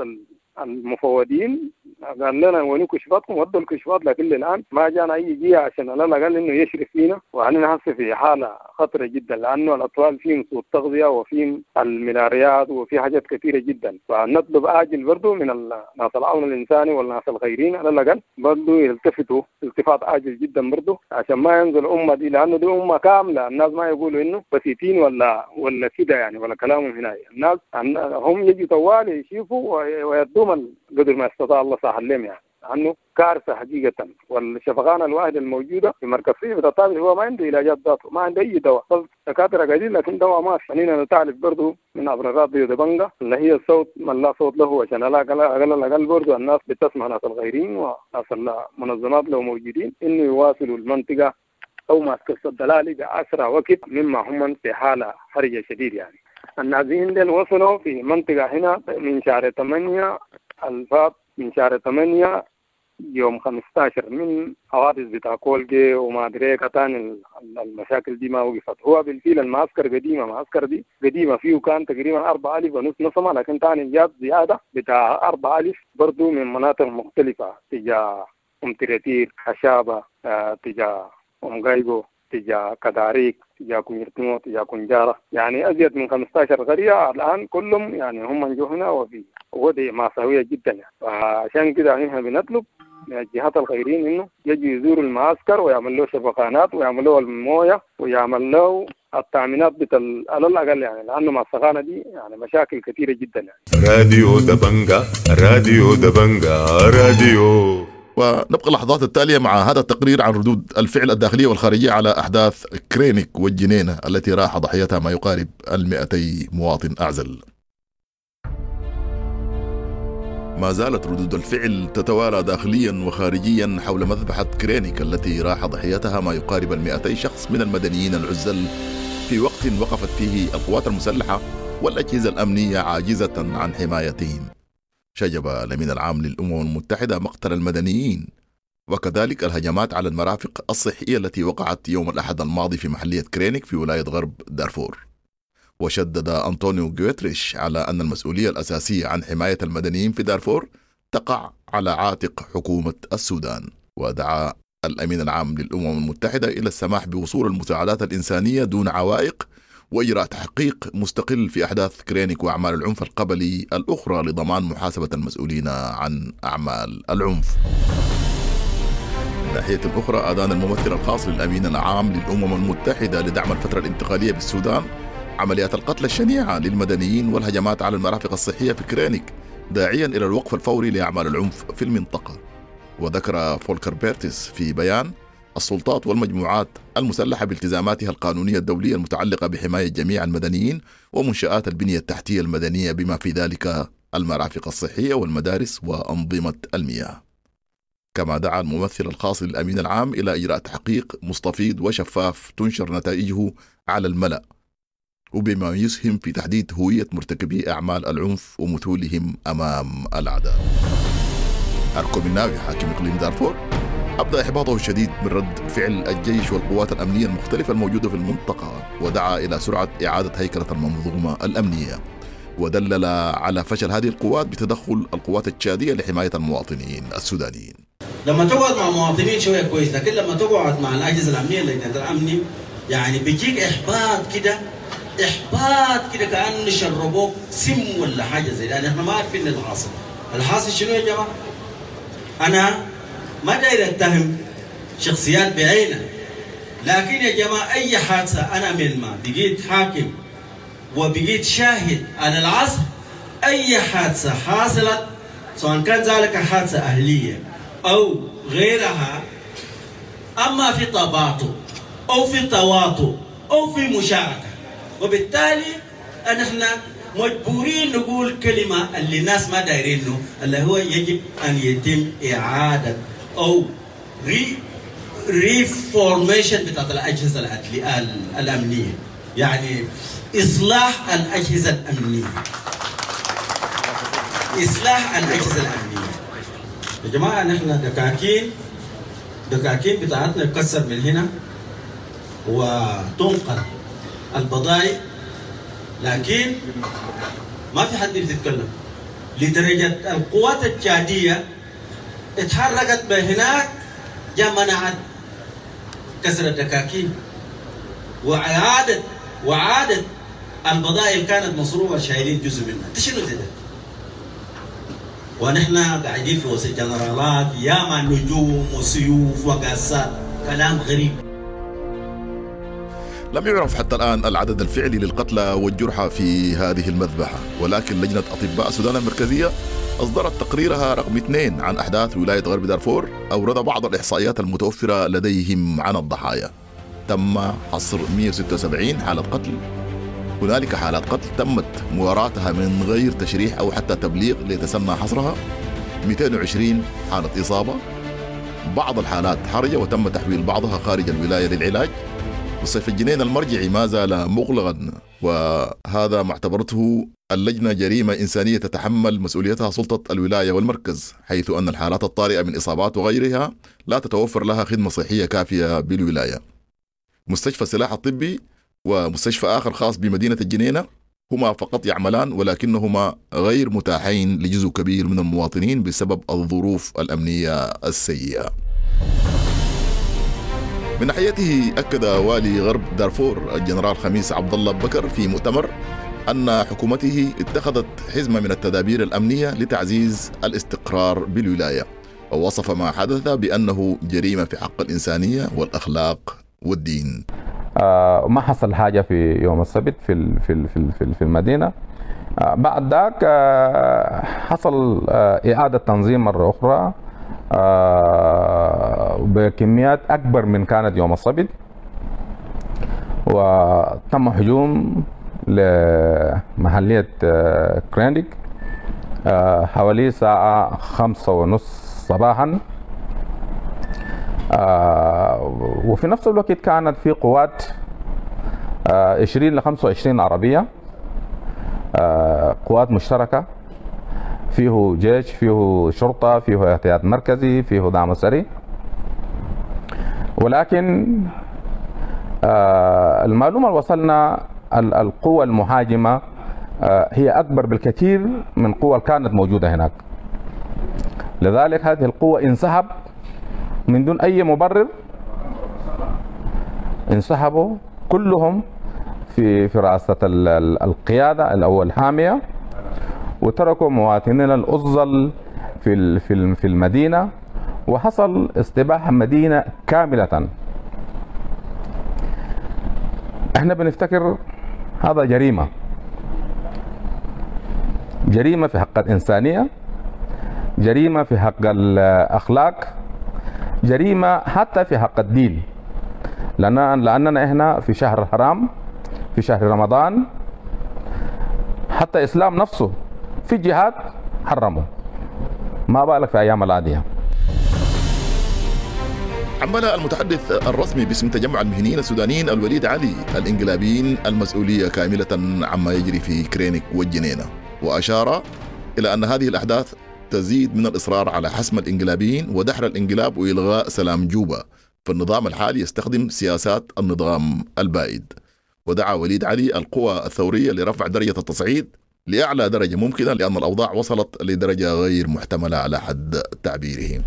المفوضين، قال لنا وين كشفاتكم ودوا الكشفات، لكن الآن ما جانا أي جهة عشان الله قال إنه يشرف فينا. وأنا هسه في حالة خطرة جدا، لأنه الأطفال فيهم سوء التغذية وفيهم الملاريات وفي حاجات كثيرة جدا. فنطلب آجل برضو من الناس العون الإنساني والناس الخيرين على الأقل برضو يلتفتوا التفات آجل جدا برضو، عشان ما ينزل الأمة دي، لأنه دي أمة كاملة. الناس ما يقولوا إنه بسيطين ولا كده يعني، ولا كلامهم هنا. الناس هم يجي طوال يشوفوا ويدوم قدر ما استطاع الله سهل لهم يعني، عنه كارثة حقيقة. والشفقان الواحد الموجودة في مركز فيه بتطابق هو ما عنده علاجات ذاته، ما عنده أي دواء. دكاترة قاعدين لكن دواء ما في. خلينا نتعرف برضو من عبر راديو دبنجا اللي هي الصوت من لا صوت له، عشان أقل برضو الناس بتسمع ناس الغيرين وناس المنظمات لو موجودين إنه يواصلوا المنطقة أو معسكر الدلالي بأسرع وقت مما هم في حالة حرجة شديد يعني. النازحين دول وصلوا في منطقة هنا من شهر 8 الفات، من شهر 8 يوم 15 من حوادث بتاع كولجي وما أدري كتان المشاكل دي ما وقفت. هو بالفعل المعسكر قديمة، معسكر دي قديمة فيه كان تقريبا 4,000 ونص نسمة، لكن تاني جات زيادة بتاع 4,000 برضو من مناطق مختلفة، تجاه تريتير، خشابة، تجاه غايبو، تجاه كداريك، تجاه كونيرتمو، تجاه كونجارة، يعني أزيد من 15 قرية الآن كلهم يعني هم جو هنا ودي مأساوية جدا يعني. فعشان كده نحن بنطلب من الجهات الخيرين إنه يجي يزوروا المعسكر ويعمل له شفقانات ويعمل له الموية ويعمل له التأمينات على الأقل يعني، لأنه مع السخانة دي يعني مشاكل كثيرة جدا يعني. راديو دبنجا. ونبقى اللحظات التالية مع هذا التقرير عن ردود الفعل الداخلية والخارجية على أحداث كرينيك والجنينة التي راح ضحيتها ما يقارب 200 مواطن أعزل. ما زالت ردود الفعل تتوالى داخليا وخارجيا حول مذبحة كرينيك التي راح ضحيتها ما يقارب 200 شخص من المدنيين العزل في وقت وقفت فيه القوات المسلحة والأجهزة الأمنية عاجزة عن حمايتهم. شجب الأمين العام للأمم المتحدة مقتل المدنيين وكذلك الهجمات على المرافق الصحية التي وقعت يوم الأحد الماضي في محلية كرينيك في ولاية غرب دارفور. وشدد أنطونيو غوتريش على أن المسؤولية الأساسية عن حماية المدنيين في دارفور تقع على عاتق حكومة السودان. ودعا الأمين العام للأمم المتحدة إلى السماح بوصول المساعدات الإنسانية دون عوائق وإجراء تحقيق مستقل في أحداث كرينيك وأعمال العنف القبلي الأخرى لضمان محاسبة المسؤولين عن أعمال العنف. من ناحية أخرى أدان الممثل الخاص للأمين العام للأمم المتحدة لدعم الفترة الانتقالية بالسودان عمليات القتل الشنيعة للمدنيين والهجمات على المرافق الصحية في كرينيك، داعيا إلى الوقف الفوري لأعمال العنف في المنطقة. وذكر فولكر بيرتس في بيان السلطات والمجموعات المسلحة بالتزاماتها القانونية الدولية المتعلقة بحماية جميع المدنيين ومنشآت البنية التحتية المدنية بما في ذلك المرافق الصحية والمدارس وأنظمة المياه. كما دعا الممثل الخاص للأمين العام إلى إجراء تحقيق مستفيض وشفاف تنشر نتائجه على الملأ، وبما يسهم في تحديد هوية مرتكبي أعمال العنف ومثولهم أمام الأعداء. أركب الناوي حاكم إقليم دارفور أبدأ إحباطه الشديد من رد فعل الجيش والقوات الأمنية المختلفة الموجودة في المنطقة، ودعا إلى سرعة إعادة هيكلة المنظومة الأمنية، ودلل على فشل هذه القوات بتدخل القوات التشادية لحماية المواطنين السودانيين. لما تقعد مع مواطنين شوية كويس، لكن لما تقعد مع الأجهزة الأمنية لجنة الأمن يعني بيجيك إحباط كده كأنه شربوك سم ولا حاجة زي ده. احنا ما عارفين الحاصل شنو يا جماعة. أنا ما داير أتهم شخصيات بعينها، لكن يا جماعة أي حادثة أنا من ما بقيت حاكم وبقيت شاهد على العصر، أي حادثة حاصلت سواء كان ذلك حادثة أهلية أو غيرها، أما في تباطؤ أو في تواطؤ أو في مشاركة، وبالتالي نحن مجبورين نقول كلمة اللي الناس ما دايرينه، اللي هو يجب أن يتم إعادة أو ريفورميشن بتاعت الأجهزة الأمنية، يعني إصلاح الأجهزة الأمنية. إصلاح الأجهزة الأمنية يا جماعة. نحن دكاكين بتاعتنا تكسر من هنا وتنقل البضائع، لكن ما في حد بيتكلم. لدرجة القوات التشادية اتحركت من هناك جاء منعت كسر الدكاكين وعادت البضائع اللي كانت مصروفة شايلين جزء منها. شنو ده؟ ونحن قاعدين في وسط جنرالات ياما نجوم وسيوف وقاسات، كلام غريب. لم يعرف حتى الآن العدد الفعلي للقتلى والجرحى في هذه المذبحة، ولكن لجنة أطباء السودان المركزية أصدرت تقريرها رقم 2 عن أحداث ولاية غرب دارفور، أورد بعض الإحصائيات المتوفرة لديهم عن الضحايا. تم حصر 176 حالة قتل. هنالك حالات قتل تمت مواراتها من غير تشريح أو حتى تبليغ ليتسنى حصرها. 220 حالة إصابة. بعض الحالات حرجة وتم تحويل بعضها خارج الولاية للعلاج. وسيف الجنين المرجعي ما زال مغلقا، وهذا ما اعتبرته اللجنة جريمة إنسانية تتحمل مسؤوليتها سلطة الولاية والمركز، حيث أن الحالات الطارئة من إصابات وغيرها لا تتوفر لها خدمة صحية كافية بالولاية. مستشفى السلاح الطبي ومستشفى آخر خاص بمدينة الجنينة هما فقط يعملان، ولكنهما غير متاحين لجزء كبير من المواطنين بسبب الظروف الأمنية السيئة. من ناحيته أكد والي غرب دارفور الجنرال خميس عبد الله بكر في مؤتمر أن حكومته اتخذت حزمة من التدابير الأمنية لتعزيز الاستقرار بالولاية، ووصف ما حدث بأنه جريمة في حق الإنسانية والأخلاق والدين. ما حصل حاجة في يوم السبت في المدينة. بعد ذاك حصل إعادة تنظيم مرة أخرى بكميات أكبر من كانت يوم السبت، وتم هجوم لمحلية كرينديك حوالي ساعة 5:30 صباحا. وفي نفس الوقت كانت في قوات 20 ل 25 عربية، قوات مشتركة، فيه جيش، فيه شرطة، فيه احتياط مركزي، فيه دعم سري. ولكن المعلومة اللي وصلنا القوة المهاجمة هي أكبر بالكثير من قوة كانت موجودة هناك. لذلك هذه القوة انسحب من دون أي مبرر، انسحبوا كلهم في رئاسة القيادة الأول حامية، وتركوا مواطنين الأفضل في المدينة، وحصل استباحة مدينة كاملة. احنا بنفتكر هذا جريمة في حق الإنسانية، جريمة في حق الأخلاق، جريمة حتى في حق الدين، لأننا احنا في شهر الحرام، في شهر رمضان. حتى الإسلام نفسه في جهاد حرمه، ما بالك في أيام العادية. حمل المتحدث الرسمي باسم تجمع المهنيين السودانيين الوليد علي الإنقلابيين المسؤولية كاملة عما يجري في كرينيك والجنينة، وأشار إلى أن هذه الأحداث تزيد من الإصرار على حسم الإنقلابيين ودحر الإنقلاب وإلغاء سلام جوبا، فالنظام الحالي يستخدم سياسات النظام البائد. ودعا وليد علي القوى الثورية لرفع درجة التصعيد لأعلى درجة ممكنة لأن الأوضاع وصلت لدرجة غير محتملة على حد تعبيره.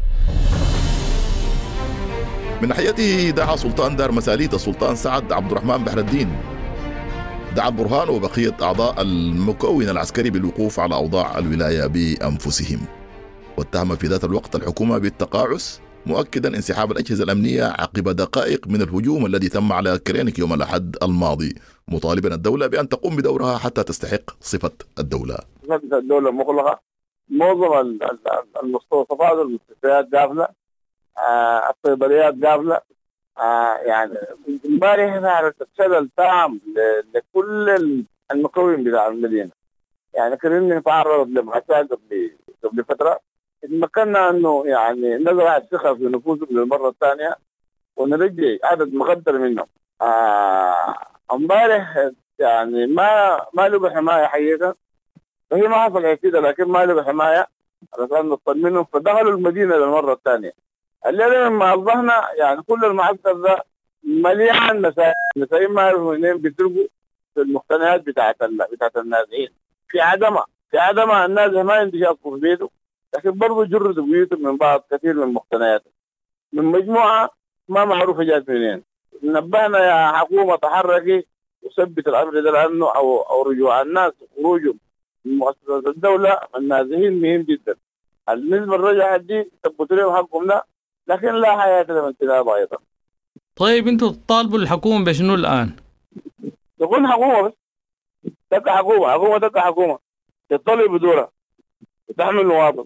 من ناحيته دعا سلطان دار مساليت السلطان سعد عبد الرحمن بحر الدين دعا البرهان وبقية أعضاء المكون العسكري بالوقوف على أوضاع الولاية بأنفسهم، واتهم في ذات الوقت الحكومة بالتقاعس، مؤكدا انسحاب الأجهزة الأمنية عقب دقائق من الهجوم الذي تم على كرينيك يوم الأحد الماضي، مطالبا الدولة بأن تقوم بدورها حتى تستحق صفة الدولة. صفة الدولة مغلقة، معظم المستوصفات والمستشفيات قافلة، الصيدليات قافلة، يعني امبارح صارت الشلل تام لكل المكون بتاع المدينة. يعني كنا نتعرض لمعاشات قبل فترة، اتمكنا انه يعني نزرع الثقة في نفوسهم للمرة الثانية ونرجع عدد مقدر منهم. امبارح يعني ما لقوا حماية حقيقة، وهي ما حصل اكيد، لكن ما لقوا حماية علشان نطمنهم، فدخلوا المدينة للمرة الثانية. الليلة لما أصبحنا يعني كل المعسكر ده مليان مساجين ما يعرفوا منين بيتركوا في المقتنيات بتاعت النازحين. في عدمة النازح ما ينتج يقف في بيته، لكن برضه جردوا بيوتهم من بعض كثير من المقتنيات من مجموعة ما معروفة جات منين. نبهنا يا حكومة تحركي وثبت الأمر ده، لأنه أو رجوع الناس خروجهم من مؤسسات الدولة النازحين مهم جدا. بالنسبة للرجعة دي ثبتوا لهم حقهم ده، لكن لا حياة لمن تلاب أيضا. طيب انتوا تطالبوا الحكومة بشنو الآن؟ تكون حكومة بس تبقى حكومة تبقى حكومة تطلب بدورها وتحمل المواطن.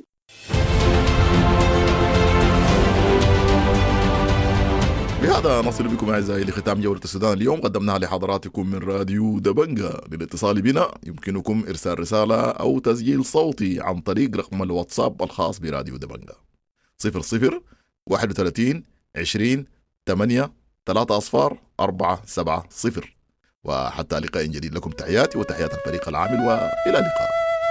بهذا نصل بكم أعزائي لختام جولة السودان اليوم، قدمناها لحضراتكم من راديو دبنجا. للاتصال بنا يمكنكم إرسال رسالة أو تسجيل صوتي عن طريق رقم الواتساب الخاص براديو دبنجا 00 31 20 8 3/470. وحتى لقاء جديد لكم تحياتي وتحيات الفريق العامل، وإلى اللقاء.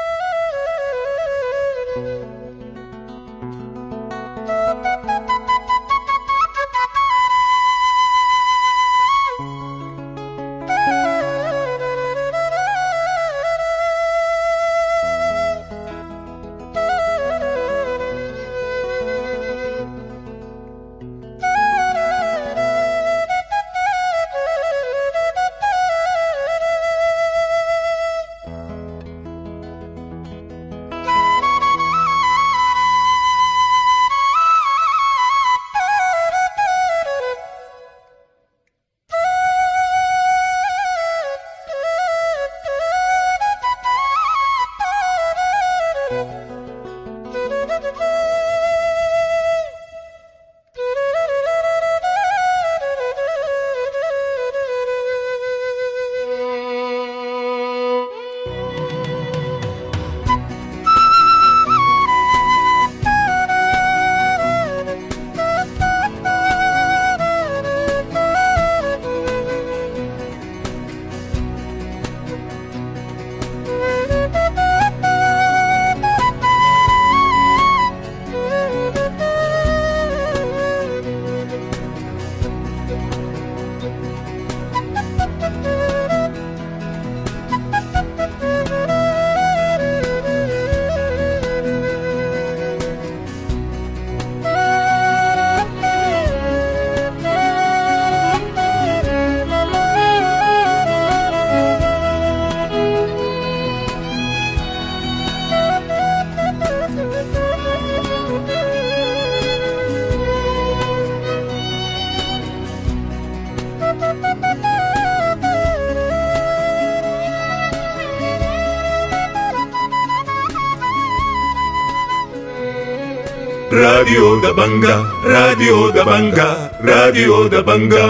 Radio Dabanga, Radio Dabanga, Radio Dabanga,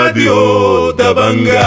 Radio Dabanga.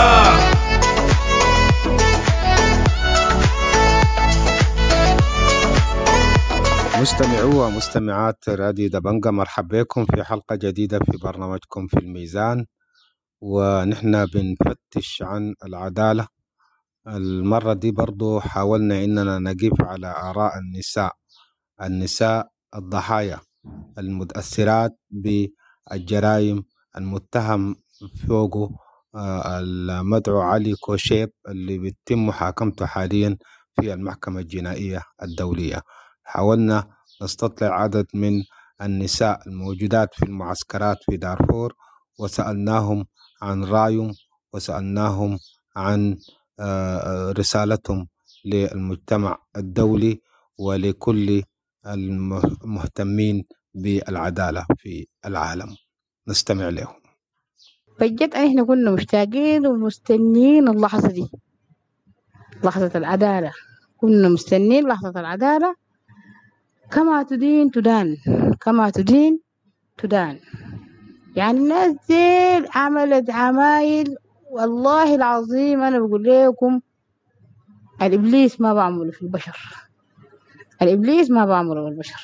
مستمعو ومستمعات راديو دبنجة، مرحبا بكم في حلقة جديدة في برنامجكم في الميزان، ونحن بنفتش عن العدالة. المرة دي برضو حاولنا إننا نقف على آراء النساء الضحايا المتأثرات بالجرائم المتهم فوقه المدعو علي كوشيب اللي بيتم محاكمته حاليا في المحكمة الجنائية الدولية. حاولنا نستطلع عدد من النساء الموجودات في المعسكرات في دارفور، وسألناهم عن رأيهم، وسألناهم عن رسالتهم للمجتمع الدولي ولكل المهتمين بالعدالة في العالم. نستمع لهم. بجد احنا كنا مشتاقين ومستنين اللحظة دي، لحظة العدالة. كنا مستنين لحظة العدالة. كما تدين تدان، كما تدين تدان. يعني الناس دي عملت عمايل، والله العظيم أنا بقول لكم الإبليس ما بعمله في البشر، الإبليس ما بعمله في البشر.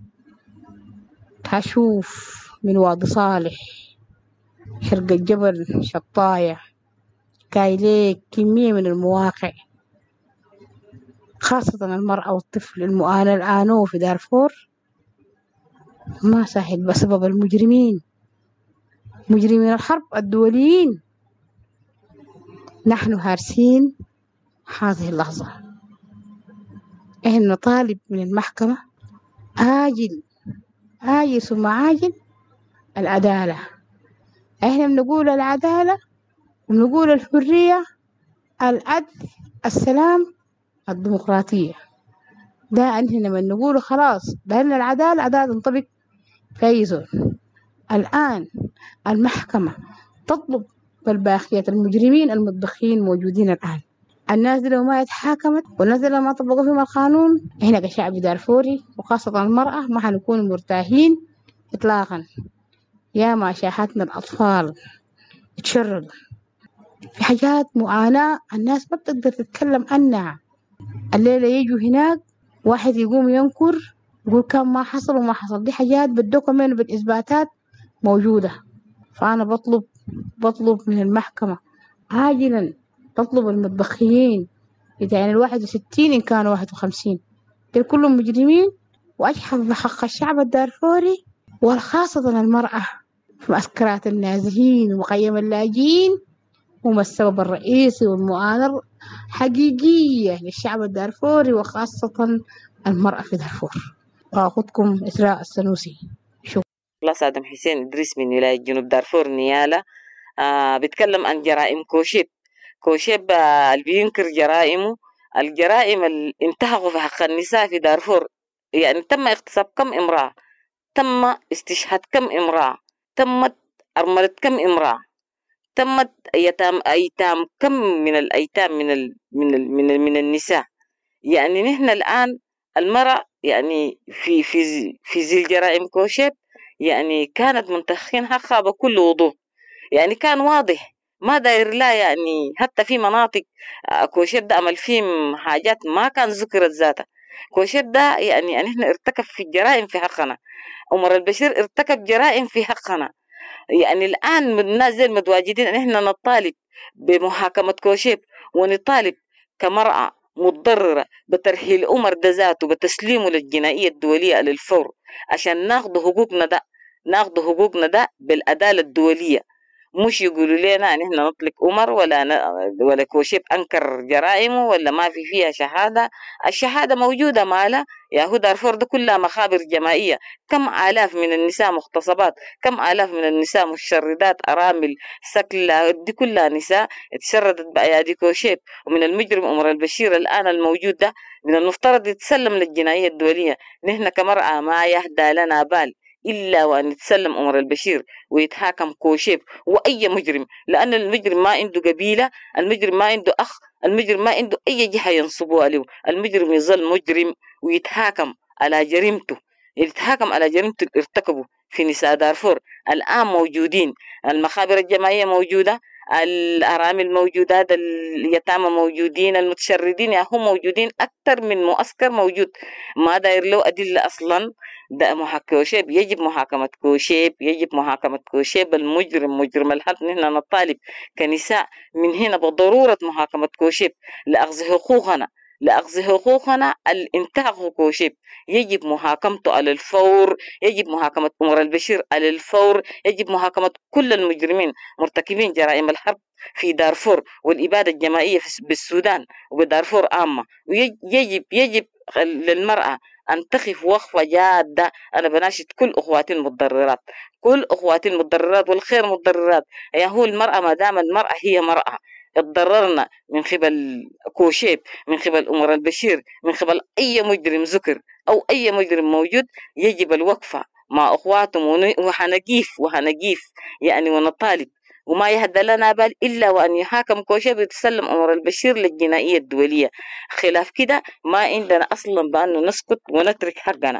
هشوف من وادي صالح، شرق الجبل، شطاية، كايليك، كمية من المواقع، خاصة المرأة والطفل المؤانة الآن في دارفور ما سهل بسبب المجرمين، مجرمين الحرب الدوليين. نحن هارسين هذه اللحظة. إحنا نطالب من المحكمة آجل ثم عاجل العدالة. إحنا بنقول العدالة وبنقول الحرية، العدل، السلام، الديمقراطية. ده إحنا لما نقوله خلاص لأن العدالة تنطبق في أي زول. الآن المحكمة تطلب بالباقية المجرمين المتبخين موجودين الآن. الناس دي لو ما اتحاكمت والناس دي لو ما طبقوا فيهم القانون، احنا كشعب دارفوري وخاصة المرأة ما حنكون مرتاحين اطلاقا. يا ما شاحتنا الأطفال يتشردوا في حاجات معاناة الناس ما بتقدر تتكلم عنها. الليلة يجوا هناك واحد يقوم ينكر يقول كان ما حصل وما حصل. دي حاجات بالدوكومنت وبالإثباتات موجودة. فأنا بطلب من المحكمة عاجلا، تطلب المتبخيين بتاعين 61 إن كانوا 51 دول كلهم مجرمين، وأجحف بحق الشعب الدارفوري وخاصة المرأة في معسكرات النازحين ومخيم اللاجئين. هم السبب الرئيسي والمؤامرة حقيقية للشعب الدارفوري وخاصة المرأة في دارفور. وأخذكم إسراء السنوسي. الله سادم حسين إدريس من ولاية جنوب دارفور نيالا. بيتكلم عن جرائم كوشيب اللي بينكر جرائمه. الجرائم اللي انتهكوا في حق النساء في دارفور، يعني تم اغتصاب كم امرأة، تم استشهاد كم امرأة، تمت أرملة كم امرأة، تمت أيتام كم من الأيتام من النساء. يعني نحن الآن المرأة يعني في ذي الجرائم كوشيب يعني كانت منتخين حقها بكل وضوح. يعني كان واضح ما داير لا، يعني حتى في مناطق كوشيب ده عمل فيهم حاجات ما كان ذكرت ذاتها. كوشيب ده يعني احنا ارتكب في الجرائم في حقنا. عمر البشير ارتكب جرائم في حقنا. يعني الآن من الناس زي المتواجدين ان احنا نطالب بمحاكمة كوشيب، ونطالب كمرأة متضررة بترحيل عمر ده ذاته بتسليمه للجنائية الدولية للفور عشان ناخذ حقوقنا ده بالعدالة الدولية. مش يقولوا لنا ان احنا نطلق عمر ولا كوشيب انكر جرائمه ولا ما فيها شهاده. الشهاده موجوده مالها يا هو دارفور ده كلها مخابر جماعيه. كم آلاف من النساء مغتصبات، كم آلاف من النساء مشردات، ارامل، سكلة، دي كلها نساء اتشردت بايادي كوشيب. ومن المجرم عمر البشير الان الموجود ده من المفترض يتسلم للجنائيه الدوليه. نحن كمرأة ما يهدى لنا بال إلا وأن يتسلم عمر البشير ويتحاكم كوشيب وأي مجرم، لأن المجرم ما عنده قبيلة، المجرم ما عنده أخ، المجرم ما عنده أي جهة ينصبوها له. المجرم يظل مجرم ويتحاكم على جريمته، يتحاكم على جريمته ارتكبوا في نساء دارفور. الآن موجودين، المخابر الجماعية موجودة، الأرامل موجودات، اليتامى موجودين، المتشردين يعني هم موجودين أكثر من معسكر موجود ما داير له أدلة أصلا. ده كوشيب يجب محاكمة كوشيب، يجب محاكمة كوشيب المجرم مجرم الحرب. نحن نطالب كنساء من هنا بضرورة محاكمة كوشيب لأخذ حقوقنا، لأخذ حقوقنا. الانتهاء كوشيب يجب محاكمته على الفور، يجب محاكمة عمر البشير على الفور، يجب محاكمة كل المجرمين مرتكبين جرائم الحرب في دارفور والإبادة الجماعية بالسودان وبدارفور عامة. ويجب للمرأة أن تقف وقفة جادة. أنا بناشد كل أخواتي المتضررات، كل أخواتي المتضررات والخير متضررات. يعني هو المرأة ما دام المرأة هي مرأة، اتضررنا من قبل كوشيب، من قبل عمر البشير، من قبل أي مجرم ذكر أو أي مجرم موجود، يجب الوقفة مع أخواتهم وهنقيف يعني ونطالب. وما يهدى لنا بال إلا وأن يحاكم كوشيب ويتسلم عمر البشير للجنائية الدولية. خلاف كده ما عندنا أصلا بأنه نسكت ونترك حقنا.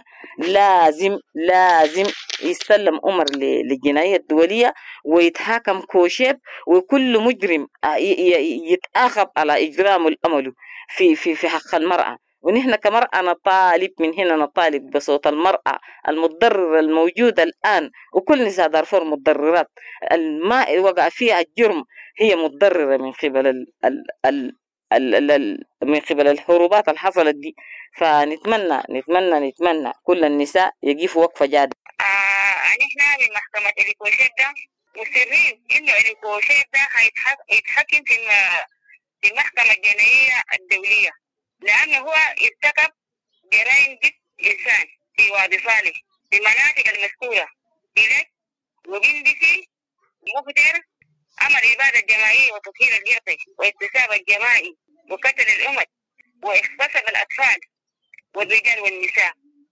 لازم يسلم عمر للجنائية الدولية ويتحاكم كوشيب، وكل مجرم يتآخذ على إجرام الأمل في حق المرأة. ونحن كمرأة نطالب من هنا، نطالب بصوت المرأة المتضررة الموجودة الآن، وكل نساء دارفور متضررات. الماء وقع فيها الجرم هي متضررة من قبل من قبل الحروبات اللي حصلت دي. فنتمنى كل النساء يقفوا وقفة جادة. نحن من محكمة الكوشيب ده مصرين إنه الكوشيب ده هيتحكم في المحكمة الجنائية الدولية، لأنه هو ارتكب جرائم ضد إنسان في وادي صالح في المناطق المذكورة إليك وبندسي مقدر، عمل إبادة جماعية وتطهير الجرقي واغتصاب الجماعي وقتل الأمد واغتصاب الأطفال والرجال والنساء.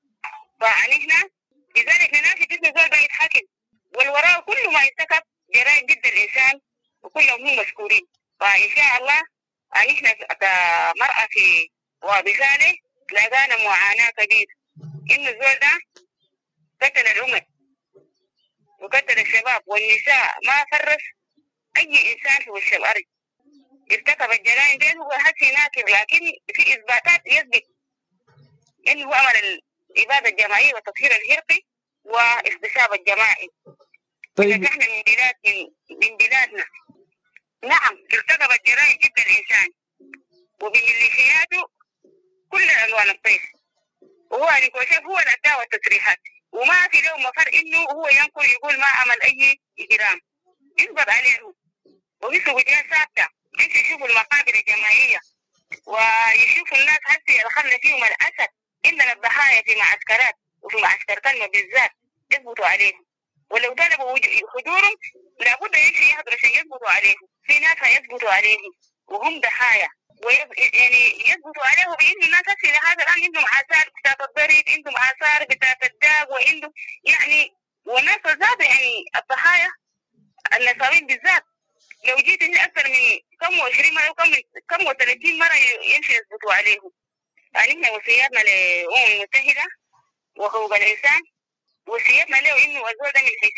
فنحن لذلك نناشد إنه زول ده يتحاكم، والوراء كل ما يرتكب جرائم ضد الإنسان وكلهم هم مذكورين. فإن شاء الله نحن كمرأة في وادي صالح لقانا معاناة كبيرة، إنه الزول ده قتل الأمد وقتل الشباب والنساء، ما فرس أي إنسان في وش الأرض. ارتكب الجرائم دي هو هسي ناكر، لكن في إثباتات يثبت إنه هو عمل الإبادة الجماعية وتطهير الهرقي واغتصاب الجماعي. طيب نحن من بلادنا نعم ارتكب الجرائم ضد الإنسان وبميليشياته كل ألوان الطيف، وهو الكوشيب هو الأداء والتصريحات، وما في له مفر إنه هو ينقل يقول ما عمل أي إجرام. يثبت عليه ويسوا وجهة ثابتة، يمشي يشوفوا المقابر الجماعية ويشوفوا الناس هسي دخلنا فيهم الأسد. إننا الضحايا في معسكرات وفي معسكر كلمة بالذات يثبتوا عليهم، ولو طلبوا حضورهم لابد يمشي يحضروا عشان يثبتوا عليهم. في ناس هيثبتوا عليهم وهم ضحايا، يعني يثبتوا عليه بإنه الناس هسي لهذا الآن عندهم آثار بتاعت الضرب، عندهم آثار بتاعت الداغ، وعندهم يعني والناس ذات يعني الضحايا النساوين بالذات لو جيت أكثر من كم و20 مرة وكم و30 مرة يمشي يثبتوا عليهم. يعني احنا وصياتنا للأمم المتحدة وحقوق الإنسان، وصياتنا له إنه الزول ده من حيث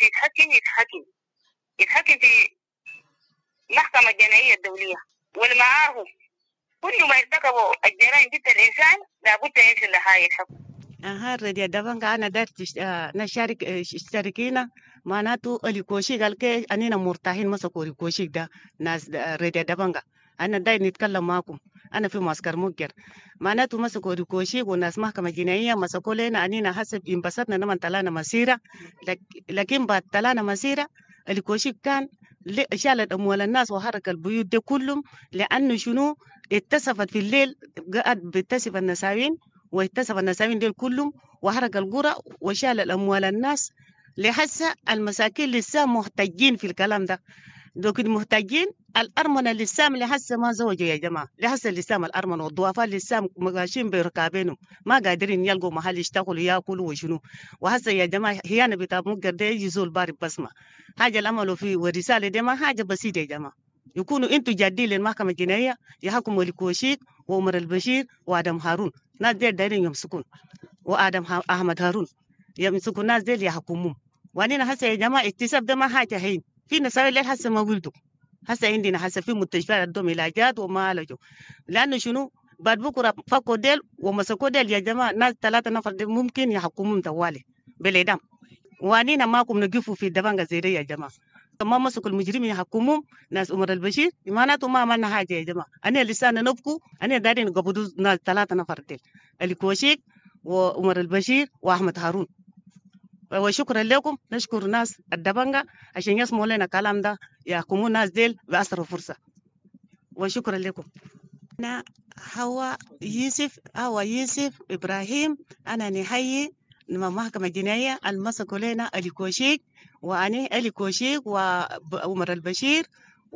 يتحكم في المحكمة الجنائية الدولية، والمعاه كل ما ارتكبوا الجرائم ضد الإنسان لابد يمشي لهاي الحكم. راديو دبنجا أنا دارت نشارك اشتركينا معناته الكوشيك الكي أننا مرتاحين مسكوا الكوشيك ده ناس راديو دبنجا. أنا داير نتكلم معكم، أنا في معسكر مجر معناته مسكوا الكوشيك والناس محكمة جنائية مسكوا لنا أننا حسب انبسطنا لما طلعنا مسيرة، لكن بعد طلعنا مسيرة الكوشيك كان شالت أموال الناس وحرك البيوت دي كلهم، لأنه شنو اتسفت في الليل قاعد بيتسف النساوين واتسف النساوين دول كلهم وحرق القرى وشال الأموال الناس. لحسه المساكين لسه محتاجين في الكلام ده، لكن محتاجين الأرمنة لسام لحسه ما زوجوا يا جماعة، لحسه لسام الأرمنة والضعفاء لسام ماشيين بركابينهم ما قادرين يلقوا محل يشتغلوا ياكلوا وشنو. وهسه يا جماعة هيانا بتاع مقدر ده يجي زول بارد بسمة حاجة الأمل في ورسالة دي ما حاجة بسيطة يا جماعة. يكونوا انتوا جادين للمحكمة الجنائية يحكموا لكوشيك وعمر البشير وآدم هارون، ناس ديل دايرين يمسكون، وآدم أحمد هارون يمسكون ناس ديل يحكمون. وانينا هسه يا جماعة اكتساب ده ما حاجة هين، في نساوي الليل هسه ما ولدوا هسه عندنا هسه في مستشفيات عندهم علاجات وما عالجوا، لانه شنو بعد بكره فكوا ديل ومسكوا ديل يا جماعه، ناس 3 نفر دي ممكن يحكمهم طوالي بالاعدام، وانينا ماكم نقفوا في دبنجة زي دي يا جماعه. ما مسكوا المجرمين يحكمهم ناس عمر البشير، معناته ما عملنا حاجه يا جماعه. انا لسانا نبكوا، انا دايرين نقبضوا ناس 3 نفر ديل، الكوشيك وعمر البشير واحمد هارون. وشكرا لكم، نشكر ناس الدبنجة عشان يسمعوا لنا الكلام ده، يحكموا الناس ديل بأسرع فرصه. وشكرا لكم. أنا هوا يوسف إبراهيم، أنا نحيي محكمة جنائية المسكوا لنا الكوشيك وأني الكوشيك وعمر البشير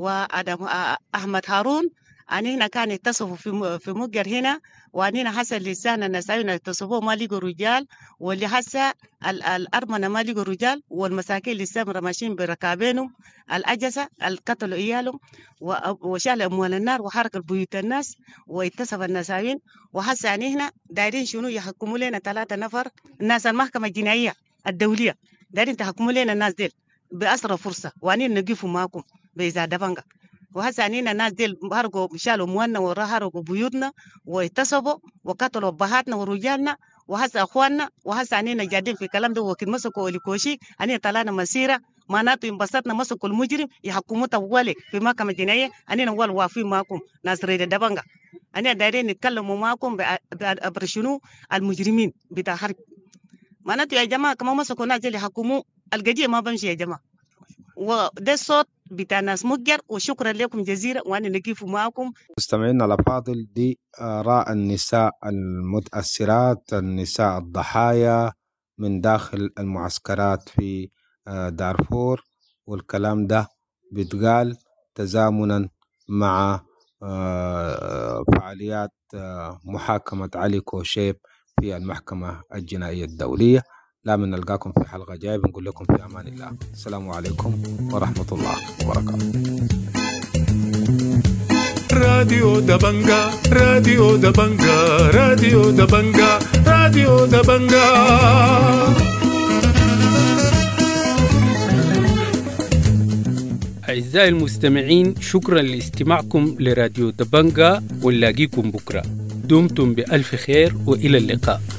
وأحمد هارون. أني هنا كان يتصفوا في مقر هنا، وأني حسن لسان النسائي يتصفوا ما لقوا رجال، واللي حسا الأرمنة ما لقوا رجال، والمساكين لسه ماشيين بركابينهم، الأجسة القتلوا إيالهم وشال أموال النار وحرق البيوت الناس واتصف النساوين. وحسا يعني هنا دايرين شنو يحكموا لنا 3 نفر الناس المحكمة الجنائية الدولية، دايرين تحكموا لنا الناس ديل بأسرع فرصة، وأني نقفوا معكم بإذا دبنجة. وهسه عنينا الناس ديل هرقوا شالوا اموالنا وهرقوا بيوتنا واتصبوا وقتلوا ابهاتنا ورجالنا، وهسه اخواننا، وهسه عنينا جادين في كلام ده. وكيل مسكوا الكوشيك عنينا طلعنا مسيره، معناته انبسطنا مسكوا المجرم يحكموا طوالي في محكمه جنائيه. عنينا وال واقفين معكم ناس ريد دبنجة، عنينا دايرين نتكلموا معكم بشنو المجرمين بتاع حرب. معناته يا جماعه كمان مسكوا ناس ديل يحكموا القضيه ما بمشي يا جماعه. وده الصوت بتاع ناس مقر، وشكرا لكم جزيلا، وانا نقف معكم. مستمعينا الأفاضل، دي آراء النساء المتأثرات، النساء الضحايا من داخل المعسكرات في دارفور، والكلام ده بيتقال تزامنا مع فعاليات محاكمة علي كوشيب في المحكمة الجنائية الدولية. لا من نلقاكم في حلقة جاية، بنقول لكم في أمان الله. السلام عليكم ورحمة الله وبركاته. راديو دبنجا راديو دبنجا راديو دبنجا راديو دبنجا. أعزائي المستمعين، شكرا لاستماعكم لراديو دبنجا، ونلاقيكم بكرة. دمتم بألف خير وإلى اللقاء.